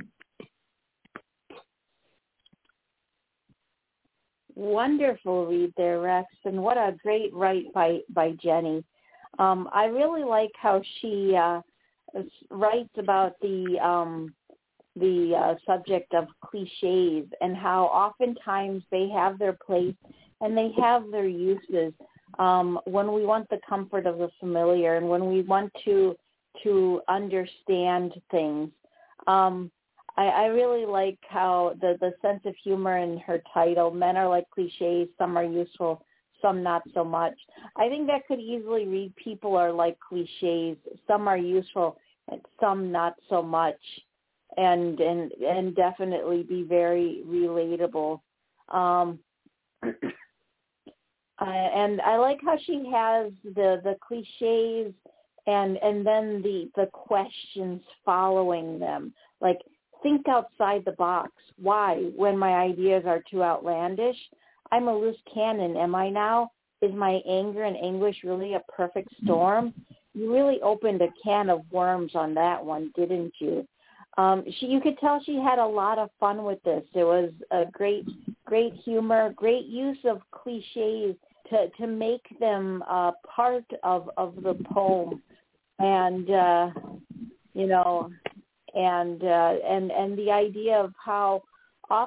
Wonderful read there, Rex, and what a great write by, by Jenny. Um, I really like how she uh, writes about the um, the uh, subject of cliches and how oftentimes they have their place and they have their uses um, when we want the comfort of the familiar and when we want to to understand things. Um, I, I really like how the, the sense of humor in her title, Men Are Like Cliches, Some Are Useful, Some Not So Much. I think that could easily read People Are Like Cliches, Some Are Useful, and Some Not So Much, and and, and definitely be very relatable. Um, uh, and I like how she has the, the cliches and and then the, the questions following them, like, think outside the box. Why? When my ideas are too outlandish? I'm a loose cannon, am I now? Is my anger and anguish really a perfect storm? You really opened a can of worms on that one, didn't you? Um, she, you could tell she had a lot of fun with this. It was a great, great humor, great use of cliches to, to make them uh, part of, of the poem. And, uh, you know... And uh, and and the idea of how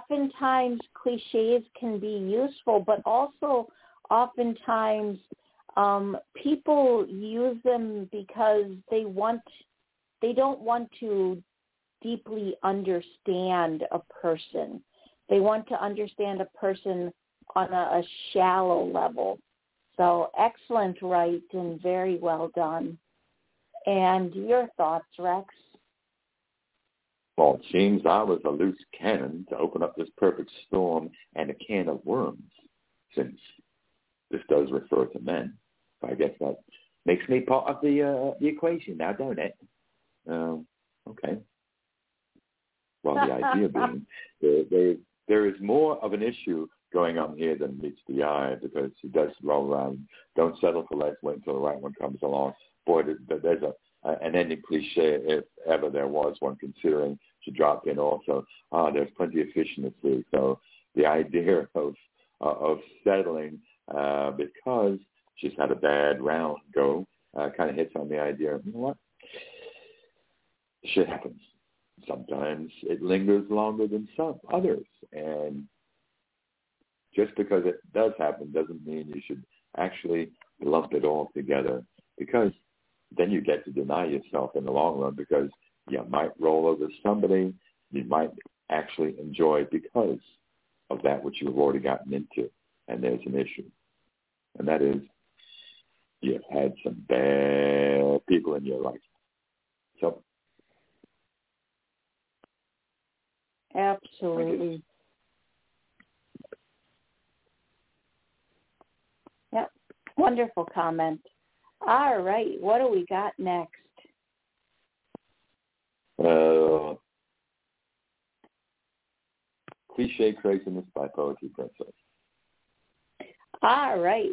oftentimes cliches can be useful, but also oftentimes um, people use them because they want, they don't want to deeply understand a person. They want to understand a person on a, a shallow level. So excellent, right, and very well done. And your thoughts, Rex? Well, it seems I was a loose cannon to open up this perfect storm and a can of worms, since this does refer to men. So I guess that makes me part of the uh, the equation now, don't it? Um, okay. Well, the idea being there, there, there is more of an issue going on here than meets the eye, because he does roll around, don't settle for less, wait until the right one comes along. Boy, there's a an ending cliche, if ever there was one, considering she dropped in also, ah, there's plenty of fish in the sea. So the idea of uh, of settling uh, because she's had a bad round go uh, kind of hits on the idea of, you know what, shit happens. Sometimes it lingers longer than some others, and just because it does happen doesn't mean you should actually lump it all together, because then you get to deny yourself in the long run, because you might roll over somebody you might actually enjoy because of that which you've already gotten into, and there's an issue, and that is you've had some bad people in your life. So, absolutely. Yep. Wonderful comment. All right. What do we got next? Uh, cliche craziness by Poetry Princess. All right.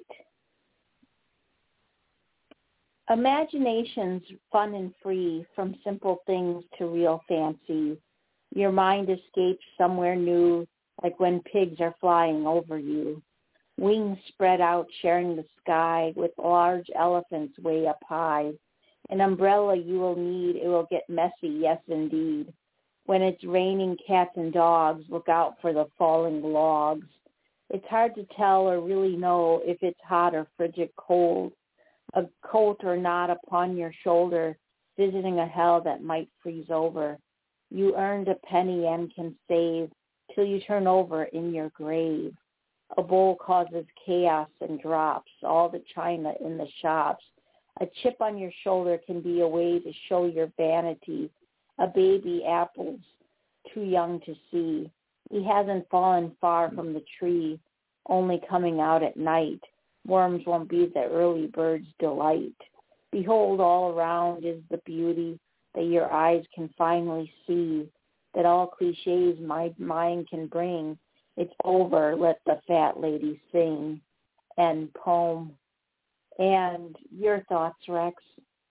Imagination's fun and free, from simple things to real fancy. Your mind escapes somewhere new, like when pigs are flying over you. Wings spread out, sharing the sky with large elephants way up high. An umbrella you will need, it will get messy, yes indeed. When it's raining cats and dogs, look out for the falling logs. It's hard to tell or really know if it's hot or frigid cold. A coat or not upon your shoulder, visiting a hell that might freeze over. You earned a penny and can save till you turn over in your grave. A bowl causes chaos and drops all the china in the shops. A chip on your shoulder can be a way to show your vanity. A baby apple's too young to see. He hasn't fallen far from the tree, only coming out at night. Worms won't be the early bird's delight. Behold, all around is the beauty that your eyes can finally see, that all cliches my mind can bring. It's over, let the fat lady sing. End poem. And your thoughts, Rex?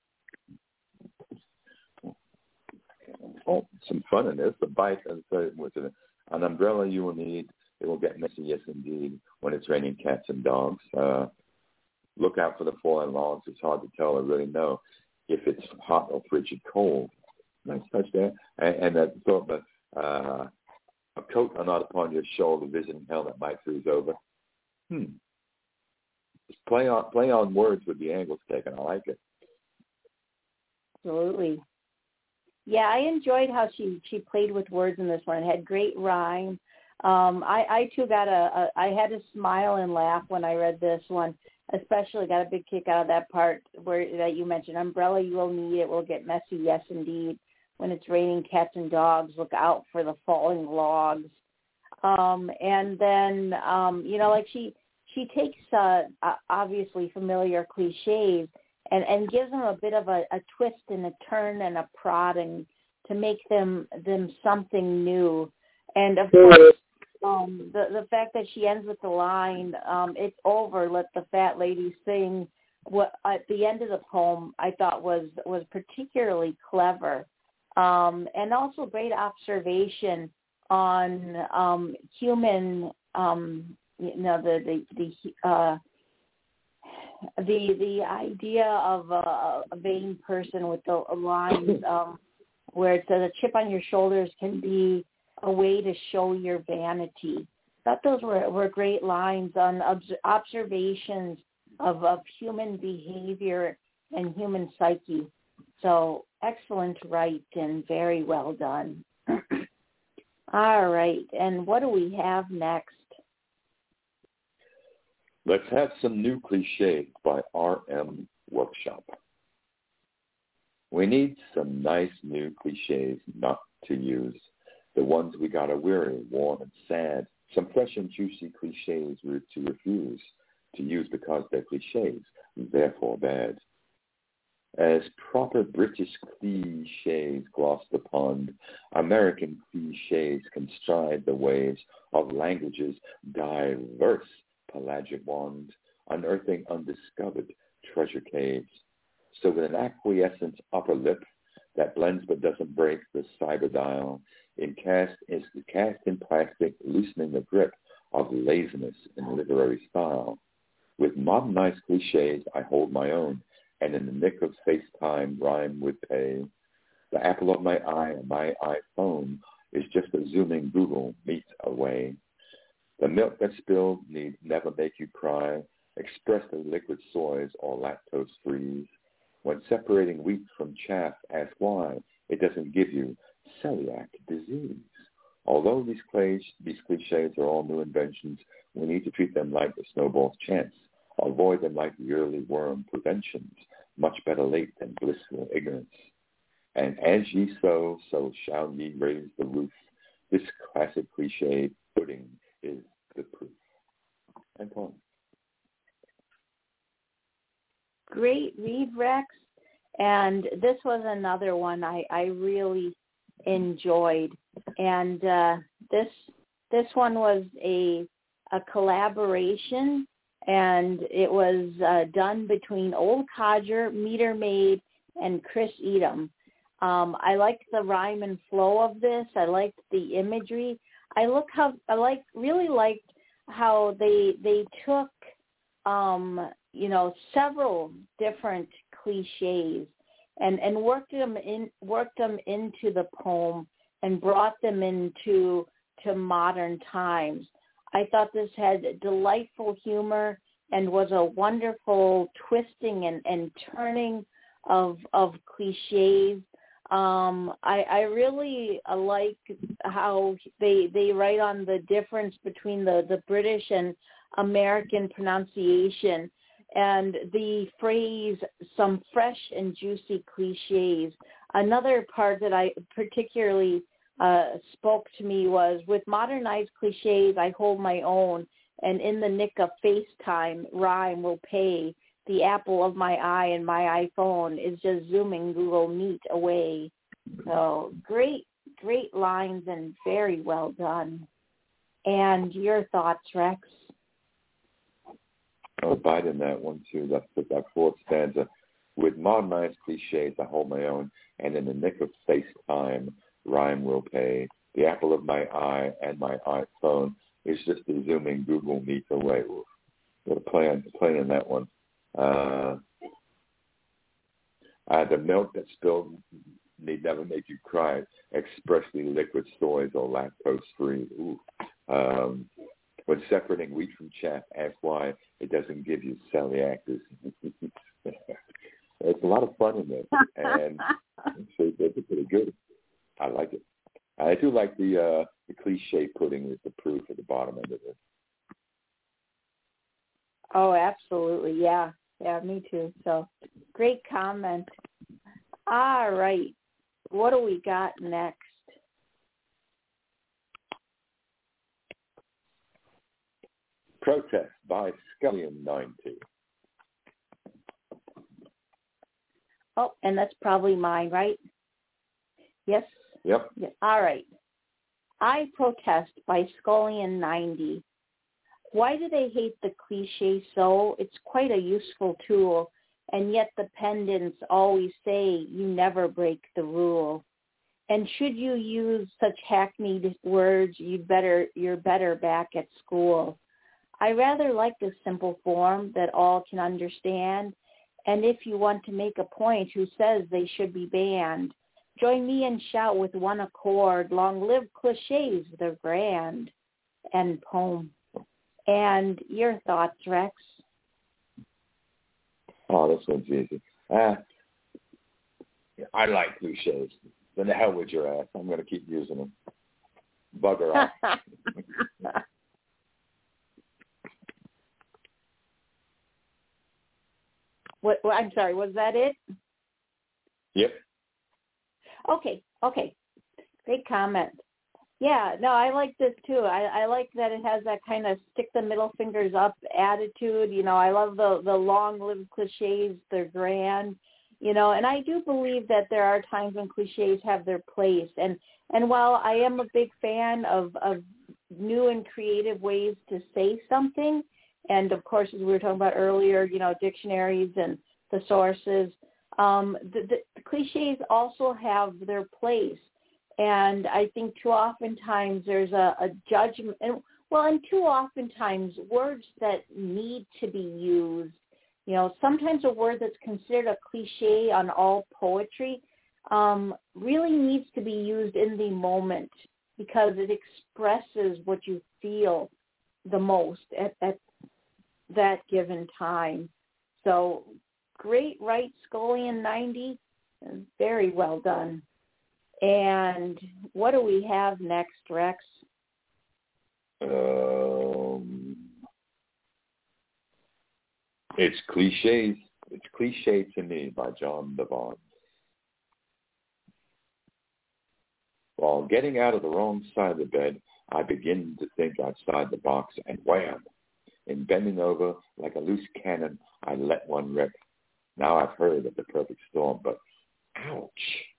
Oh, some fun in this. The bite, as I said, with an, an umbrella you will need. It will get messy, yes, indeed, when it's raining cats and dogs. Uh, look out for the falling logs. It's hard to tell or really know if it's hot or frigid cold. Nice touch there. And, and that sort of uh, a coat or not upon your shoulder, visiting hell that might freeze over. Hmm. Just play on, play on words with the angles taken. I like it. Absolutely. Yeah, I enjoyed how she, she played with words in this one. It had great rhyme. Um, I, I too got a, a, I had to smile and laugh when I read this one, especially got a big kick out of that part where that you mentioned, umbrella you will need, it will get messy, yes indeed. When it's raining cats and dogs, look out for the falling logs. Um, and then, um, you know, like she, she takes uh, obviously familiar cliches and, and gives them a bit of a, a twist and a turn and a prodding to make them, them something new. And of course, Um, the the fact that she ends with the line, um, "It's over, let the fat lady sing," what at the end of the poem I thought was was particularly clever, um, and also great observation on um, human, um, you know, the the the uh, the the idea of a, a vain person with the lines um, where it says a chip on your shoulders can be a way to show your vanity. I thought those were, were great lines on obs- observations of, of human behavior and human psyche. So excellent write and very well done. All right. And what do we have next? Let's have some new cliches by R M Workshop. We need some nice new cliches not to use. The ones we got are weary, worn, and sad. Some fresh and juicy cliches we're to refuse to use because they're cliches, therefore bad. As proper British cliches gloss the pond, American cliches can stride the waves of languages' diverse pelagic wand, unearthing undiscovered treasure caves. So with an acquiescent upper lip that blends but doesn't break the cyber dial, in cast is cast in plastic, loosening the grip of laziness in literary style. With modernized cliches, I hold my own, and in the nick of FaceTime, rhyme with pay. The apple of my eye and my iPhone is just a zooming Google Meet away. The milk that's spilled need never make you cry, expressly liquid soys or lactose freeze. When separating wheat from chaff, ask why it doesn't give you celiac disease. Although these, cl- these cliches are all new inventions, we need to treat them like the snowball's chance. Avoid them like the early worm preventions. Much better late than blissful ignorance. And as ye sow, so shall ye raise the roof. This classic cliche, pudding is the proof. And poem. Great read, Rex. And this was another one I, I really enjoyed. And uh, this this one was a a collaboration, and it was uh, done between Old Codger, Meter Maid, and Chris Edom. Um, I liked the rhyme and flow of this. I liked the imagery. I look how I like really liked how they they took um, you know several different cliches and, and worked them in worked them into the poem and brought them into to modern times. I thought this had delightful humor and was a wonderful twisting and, and turning of of cliches. Um, I, I really uh, like how they they write on the difference between the, the British and American pronunciation, and the phrase "some fresh and juicy cliches." Another part that I particularly uh, spoke to me was, with modernized cliches, I hold my own, and in the nick of FaceTime, rhyme will pay. The apple of my eye and my iPhone is just zooming Google Meet away. So great, great lines and very well done. And your thoughts, Rex? I'll abide in that one too. That's that fourth stanza. With modernized cliches, I hold my own, and in the nick of FaceTime, rhyme will pay. The apple of my eye and my iPhone is just a zooming Google Meet away. What a play on, play on that one. Uh, uh, the milk that spilled need never make you cry, expressly liquid soys or lactose free. Ooh. Um, when separating wheat from chaff, ask why it doesn't give you celiac disease. There's a lot of fun in this, and so it's pretty good. I like it. I do like the uh, the cliche pudding with the proof at the bottom end of it. Oh, absolutely. Yeah. Yeah, me too. So great comment. All right. What do we got next? Protest by Scullion ninety. Oh, and that's probably mine, right? Yes? Yep. Yeah. All right. I Protest by Scullion ninety. Why do they hate the cliche so? It's quite a useful tool, and yet the pendants always say you never break the rule. And should you use such hackneyed words, you'd better you're better back at school. I rather like the simple form that all can understand, and if you want to make a point, who says they should be banned? Join me and shout with one accord, long live cliches, they're grand. End poem. And your thoughts, Rex? Oh, this one's easy. Ah, I like cliches. Then the hell with your ass. I'm going to keep using them. Bugger off. What? Well, I'm sorry. Was that it? Yep. Okay. Okay. Great comment. Yeah. No, I like this too. I, I like that it has that kind of stick the middle fingers up attitude. You know, I love the the long-lived cliches. They're grand. You know, and I do believe that there are times when cliches have their place. And and while I am a big fan of, of new and creative ways to say something, and of course, as we were talking about earlier, you know, dictionaries and thesaurus, um, the, the, the cliches also have their place. And I think too oftentimes there's a, a judgment, and well, and too oftentimes words that need to be used. You know, sometimes a word that's considered a cliche on all poetry um, really needs to be used in the moment because it expresses what you feel the most at, at that given time. So great, right, Scullion ninety, very well done. And what do we have next, Rex? Um... It's cliches. It's cliche to me by John Devon. While getting out of the wrong side of the bed, I begin to think outside the box, and wham! In bending over like a loose cannon, I let one rip. Now I've heard of the perfect storm, but ouch!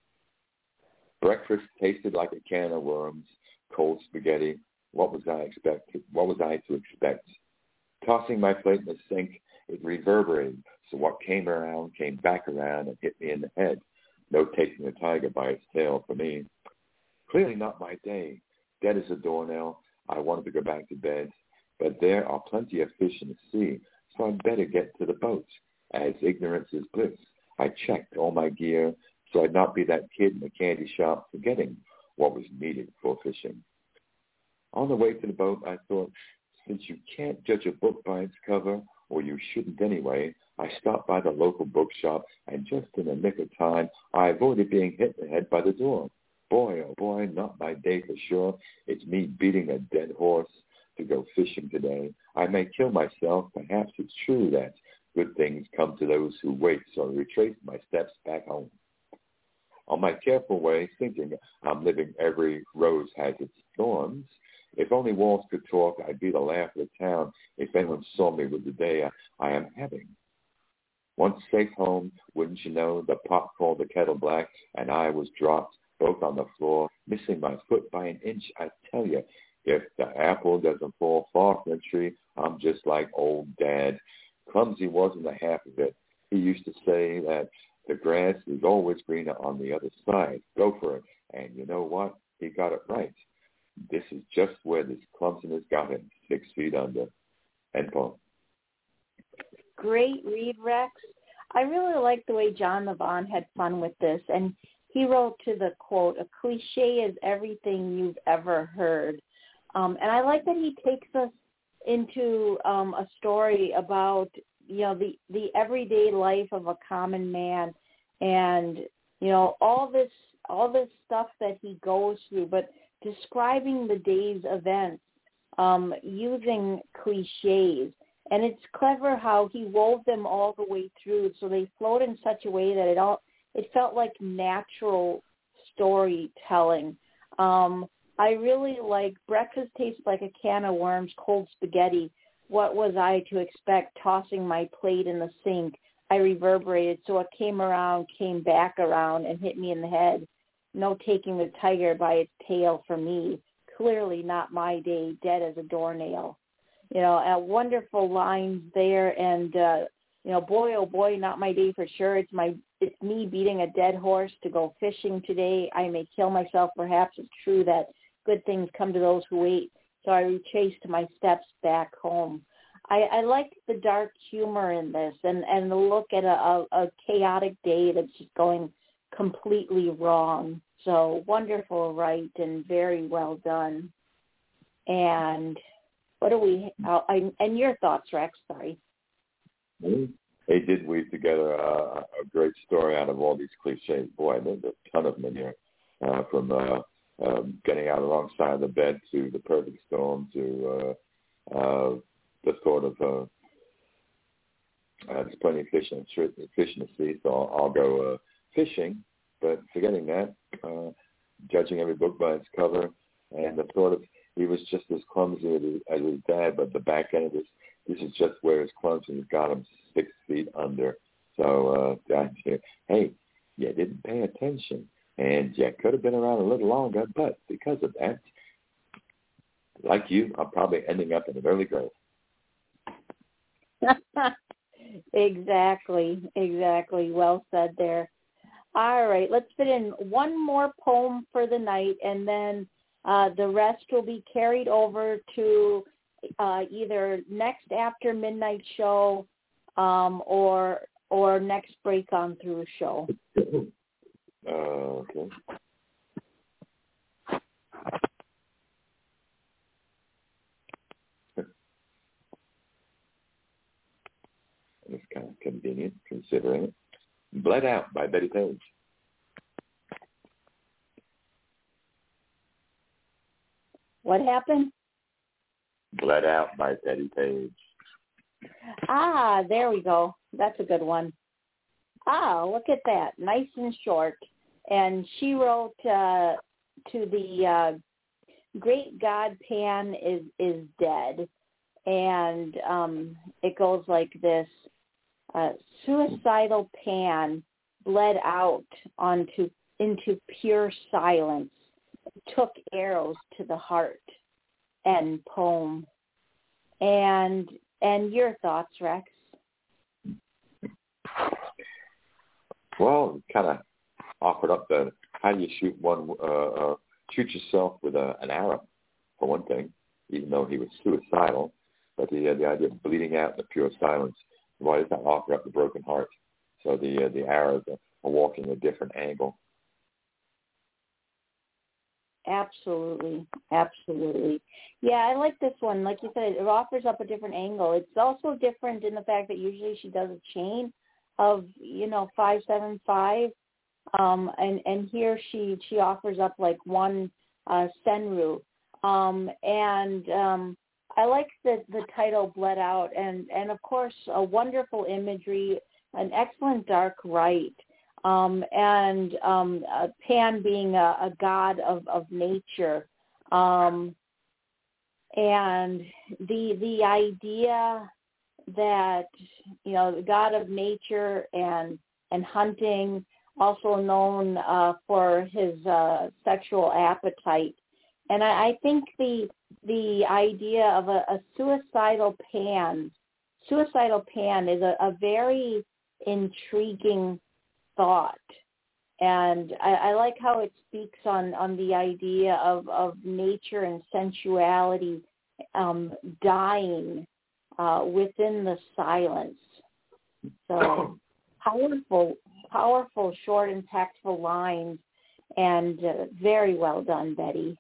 Breakfast tasted like a can of worms, cold spaghetti. What was I expect? What was I to expect? Tossing my plate in the sink, it reverberated, so what came around came back around and hit me in the head. No taking the tiger by its tail for me. Clearly not my day. Dead as a doornail, I wanted to go back to bed, but there are plenty of fish in the sea, so I'd better get to the boat, as ignorance is bliss. I checked all my gear, so I'd not be that kid in the candy shop forgetting what was needed for fishing. On the way to the boat, I thought, since you can't judge a book by its cover, or you shouldn't anyway, I stopped by the local bookshop, and just in the nick of time, I avoided being hit in the head by the door. Boy, oh boy, not my day for sure. It's me beating a dead horse to go fishing today. I may kill myself. Perhaps it's true that good things come to those who wait, so I retraced my steps back home. On my careful way, thinking I'm living every rose has its thorns. If only walls could talk, I'd be the laugh of the town if anyone saw me with the day I, I am having. Once safe home, wouldn't you know, the pot called the kettle black, and I was dropped both on the floor, missing my foot by an inch. I tell you, if the apple doesn't fall far from the tree, I'm just like old Dad. Clumsy wasn't the half of it. He used to say that the grass is always greener on the other side. Go for it. And you know what? He got it right. This is just where this clumsiness got him, six feet under. End poem. Great read, Rex. I really like the way John Levon had fun with this. And he wrote to the quote, a cliche is everything you've ever heard. Um, and I like that he takes us into um, a story about, you know, the, the everyday life of a common man and, you know, all this, all this stuff that he goes through, but describing the day's events um, using cliches. And it's clever how he wove them all the way through so they flowed in such a way that it all it felt like natural storytelling. Um, I really like breakfast tastes like a can of worms, cold spaghetti. What was I to expect? Tossing my plate in the sink, I reverberated, so it came around, came back around, and hit me in the head. No taking the tiger by its tail for me. Clearly not my day, dead as a doornail. You know, uh, wonderful lines there, and uh, you know, boy, oh boy, not my day for sure. It's my, it's me beating a dead horse to go fishing today. I may kill myself. Perhaps it's true that good things come to those who wait. So I retraced my steps back home. I, I like the dark humor in this, and and the look at a, a, a chaotic day that's just going completely wrong. So wonderful, right, and very well done. And what do we? Uh, I, and your thoughts, Rex? Sorry. It they did weave together a, a great story out of all these cliches. Boy, there's a ton of them in here, uh, from uh, um, getting out alongside the bed to the perfect storm to uh, uh, the sort of uh, uh, there's plenty of fish in, fish in the sea, so I'll, I'll go uh, fishing, but forgetting that, uh, judging every book by its cover, and the sort of, he was just as clumsy as his, as his dad, but the back end of this, this is just where his clumsiness got him six feet under. So, uh, the idea, hey, you didn't pay attention, and you could have been around a little longer, but because of that, like you, I'm probably ending up in an early grave. Exactly, exactly. Well said there. All right, let's fit in one more poem for the night, and then uh, the rest will be carried over to uh, either next After Midnight show um, or or next Break On Through show. Uh, okay. It's kind of convenient, considering it. Bled Out by Betty Page. What happened? Bled Out by Betty Page. Ah, there we go. That's a good one. Ah, look at that. Nice and short. And she wrote uh, to the uh, Great God Pan is, is Dead. And um, it goes like this. Uh, suicidal Pan bled out onto into pure silence, took arrows to the heart, and poem. And and your thoughts, Rex? Well, kind of offered up the how do you shoot one uh, uh, shoot yourself with a, an arrow, for one thing, even though he was suicidal, but the uh, the idea of bleeding out in the pure silence. Why does that offer up the broken heart? So the uh, the arrows are, are walking a different angle. Absolutely, absolutely. Yeah, I like this one. Like you said, it offers up a different angle. It's also different in the fact that usually she does a chain of, you know, five, seven, five, um, and and here she she offers up like one uh, senru, um, and um, I like the, the title Bled Out, and, and of course a wonderful imagery, an excellent dark rite, um, and um, uh, Pan being a, a god of, of nature, um, and the the idea that, you know, the god of nature and and hunting, also known uh, for his uh, sexual appetite. And I, I think the the idea of a, a suicidal pan, suicidal pan is a, a very intriguing thought. And I, I like how it speaks on, on the idea of, of nature and sensuality um, dying uh, within the silence. So powerful, powerful, short and tactful lines, and uh, very well done, Betty.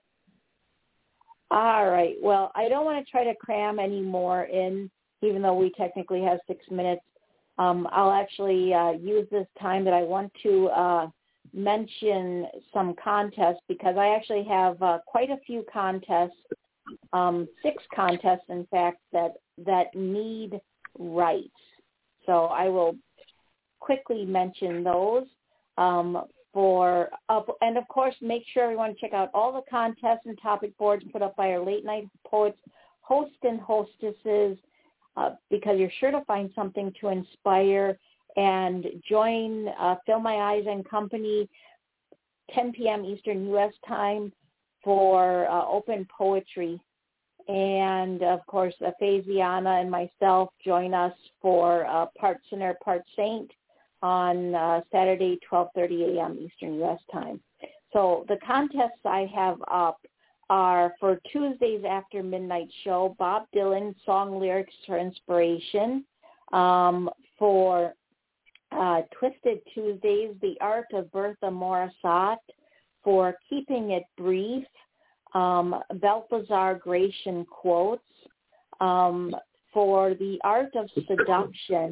All right. Well, I don't want to try to cram any more in, even though we technically have six minutes. Um, I'll actually uh, use this time that I want to uh, mention some contests, because I actually have uh, quite a few contests, um, six contests, in fact, that that need rights. So I will quickly mention those. Um, For uh, and of course, make sure everyone check out all the contests and topic boards put up by our late night poets, hosts and hostesses, uh, because you're sure to find something to inspire. And join uh, Fill My Eyes and Company, ten p.m. Eastern U S time, for uh, open poetry. And of course, uh, Faziana and myself join us for uh, Part Sinner, Part Saint on uh, Saturday, twelve thirty a.m. Eastern U S time. So the contests I have up are for Tuesday's After Midnight show, Bob Dylan, song lyrics for inspiration. Um, for uh, Twisted Tuesdays, The Art of Bertha Morisot. For Keeping It Brief, um, Balthazar Gratian quotes. Um, for The Art of Seduction,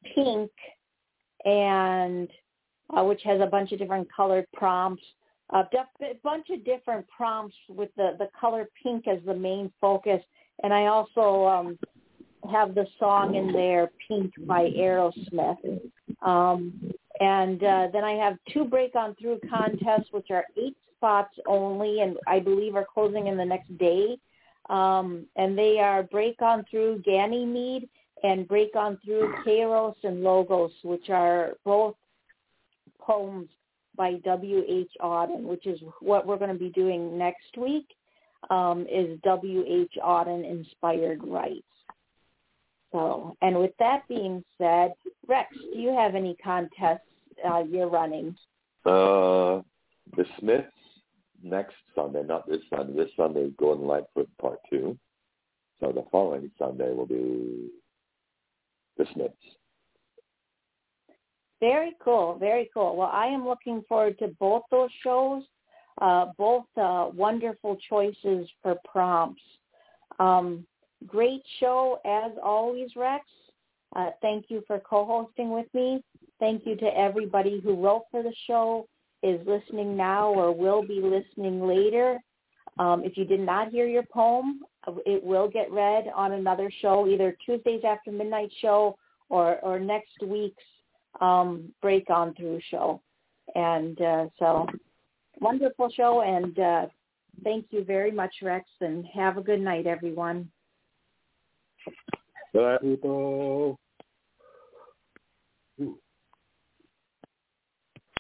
Pink, and uh, which has a bunch of different colored prompts, uh, a bunch of different prompts with the, the color pink as the main focus. And I also um, have the song in there, Pink by Aerosmith. Um, and uh, then I have two Break On Through contests, which are eight spots only, and I believe are closing in the next day. Um, and they are Break On Through Ganymede and Break On Through Kairos and Logos, which are both poems by W H Auden, which is what we're going to be doing next week, um, is W H Auden Inspired Rights. So, and with that being said, Rex, do you have any contests uh, you're running? Uh, the Smiths next Sunday, not this Sunday. This Sunday is Gordon Lightfoot Part two. So the following Sunday will be the Smiths. Very cool, very cool. Well, I am looking forward to both those shows, uh, both uh, wonderful choices for prompts. Um, great show as always, Rex. Uh, thank you for co-hosting with me. Thank you to everybody who wrote for the show, is listening now, or will be listening later. Um, if you did not hear your poem, it will get read on another show, either Tuesdays After Midnight show or, or next week's um, Break On Through show. And uh, so, wonderful show, and uh, thank you very much, Rex, and have a good night, everyone. Bye, people.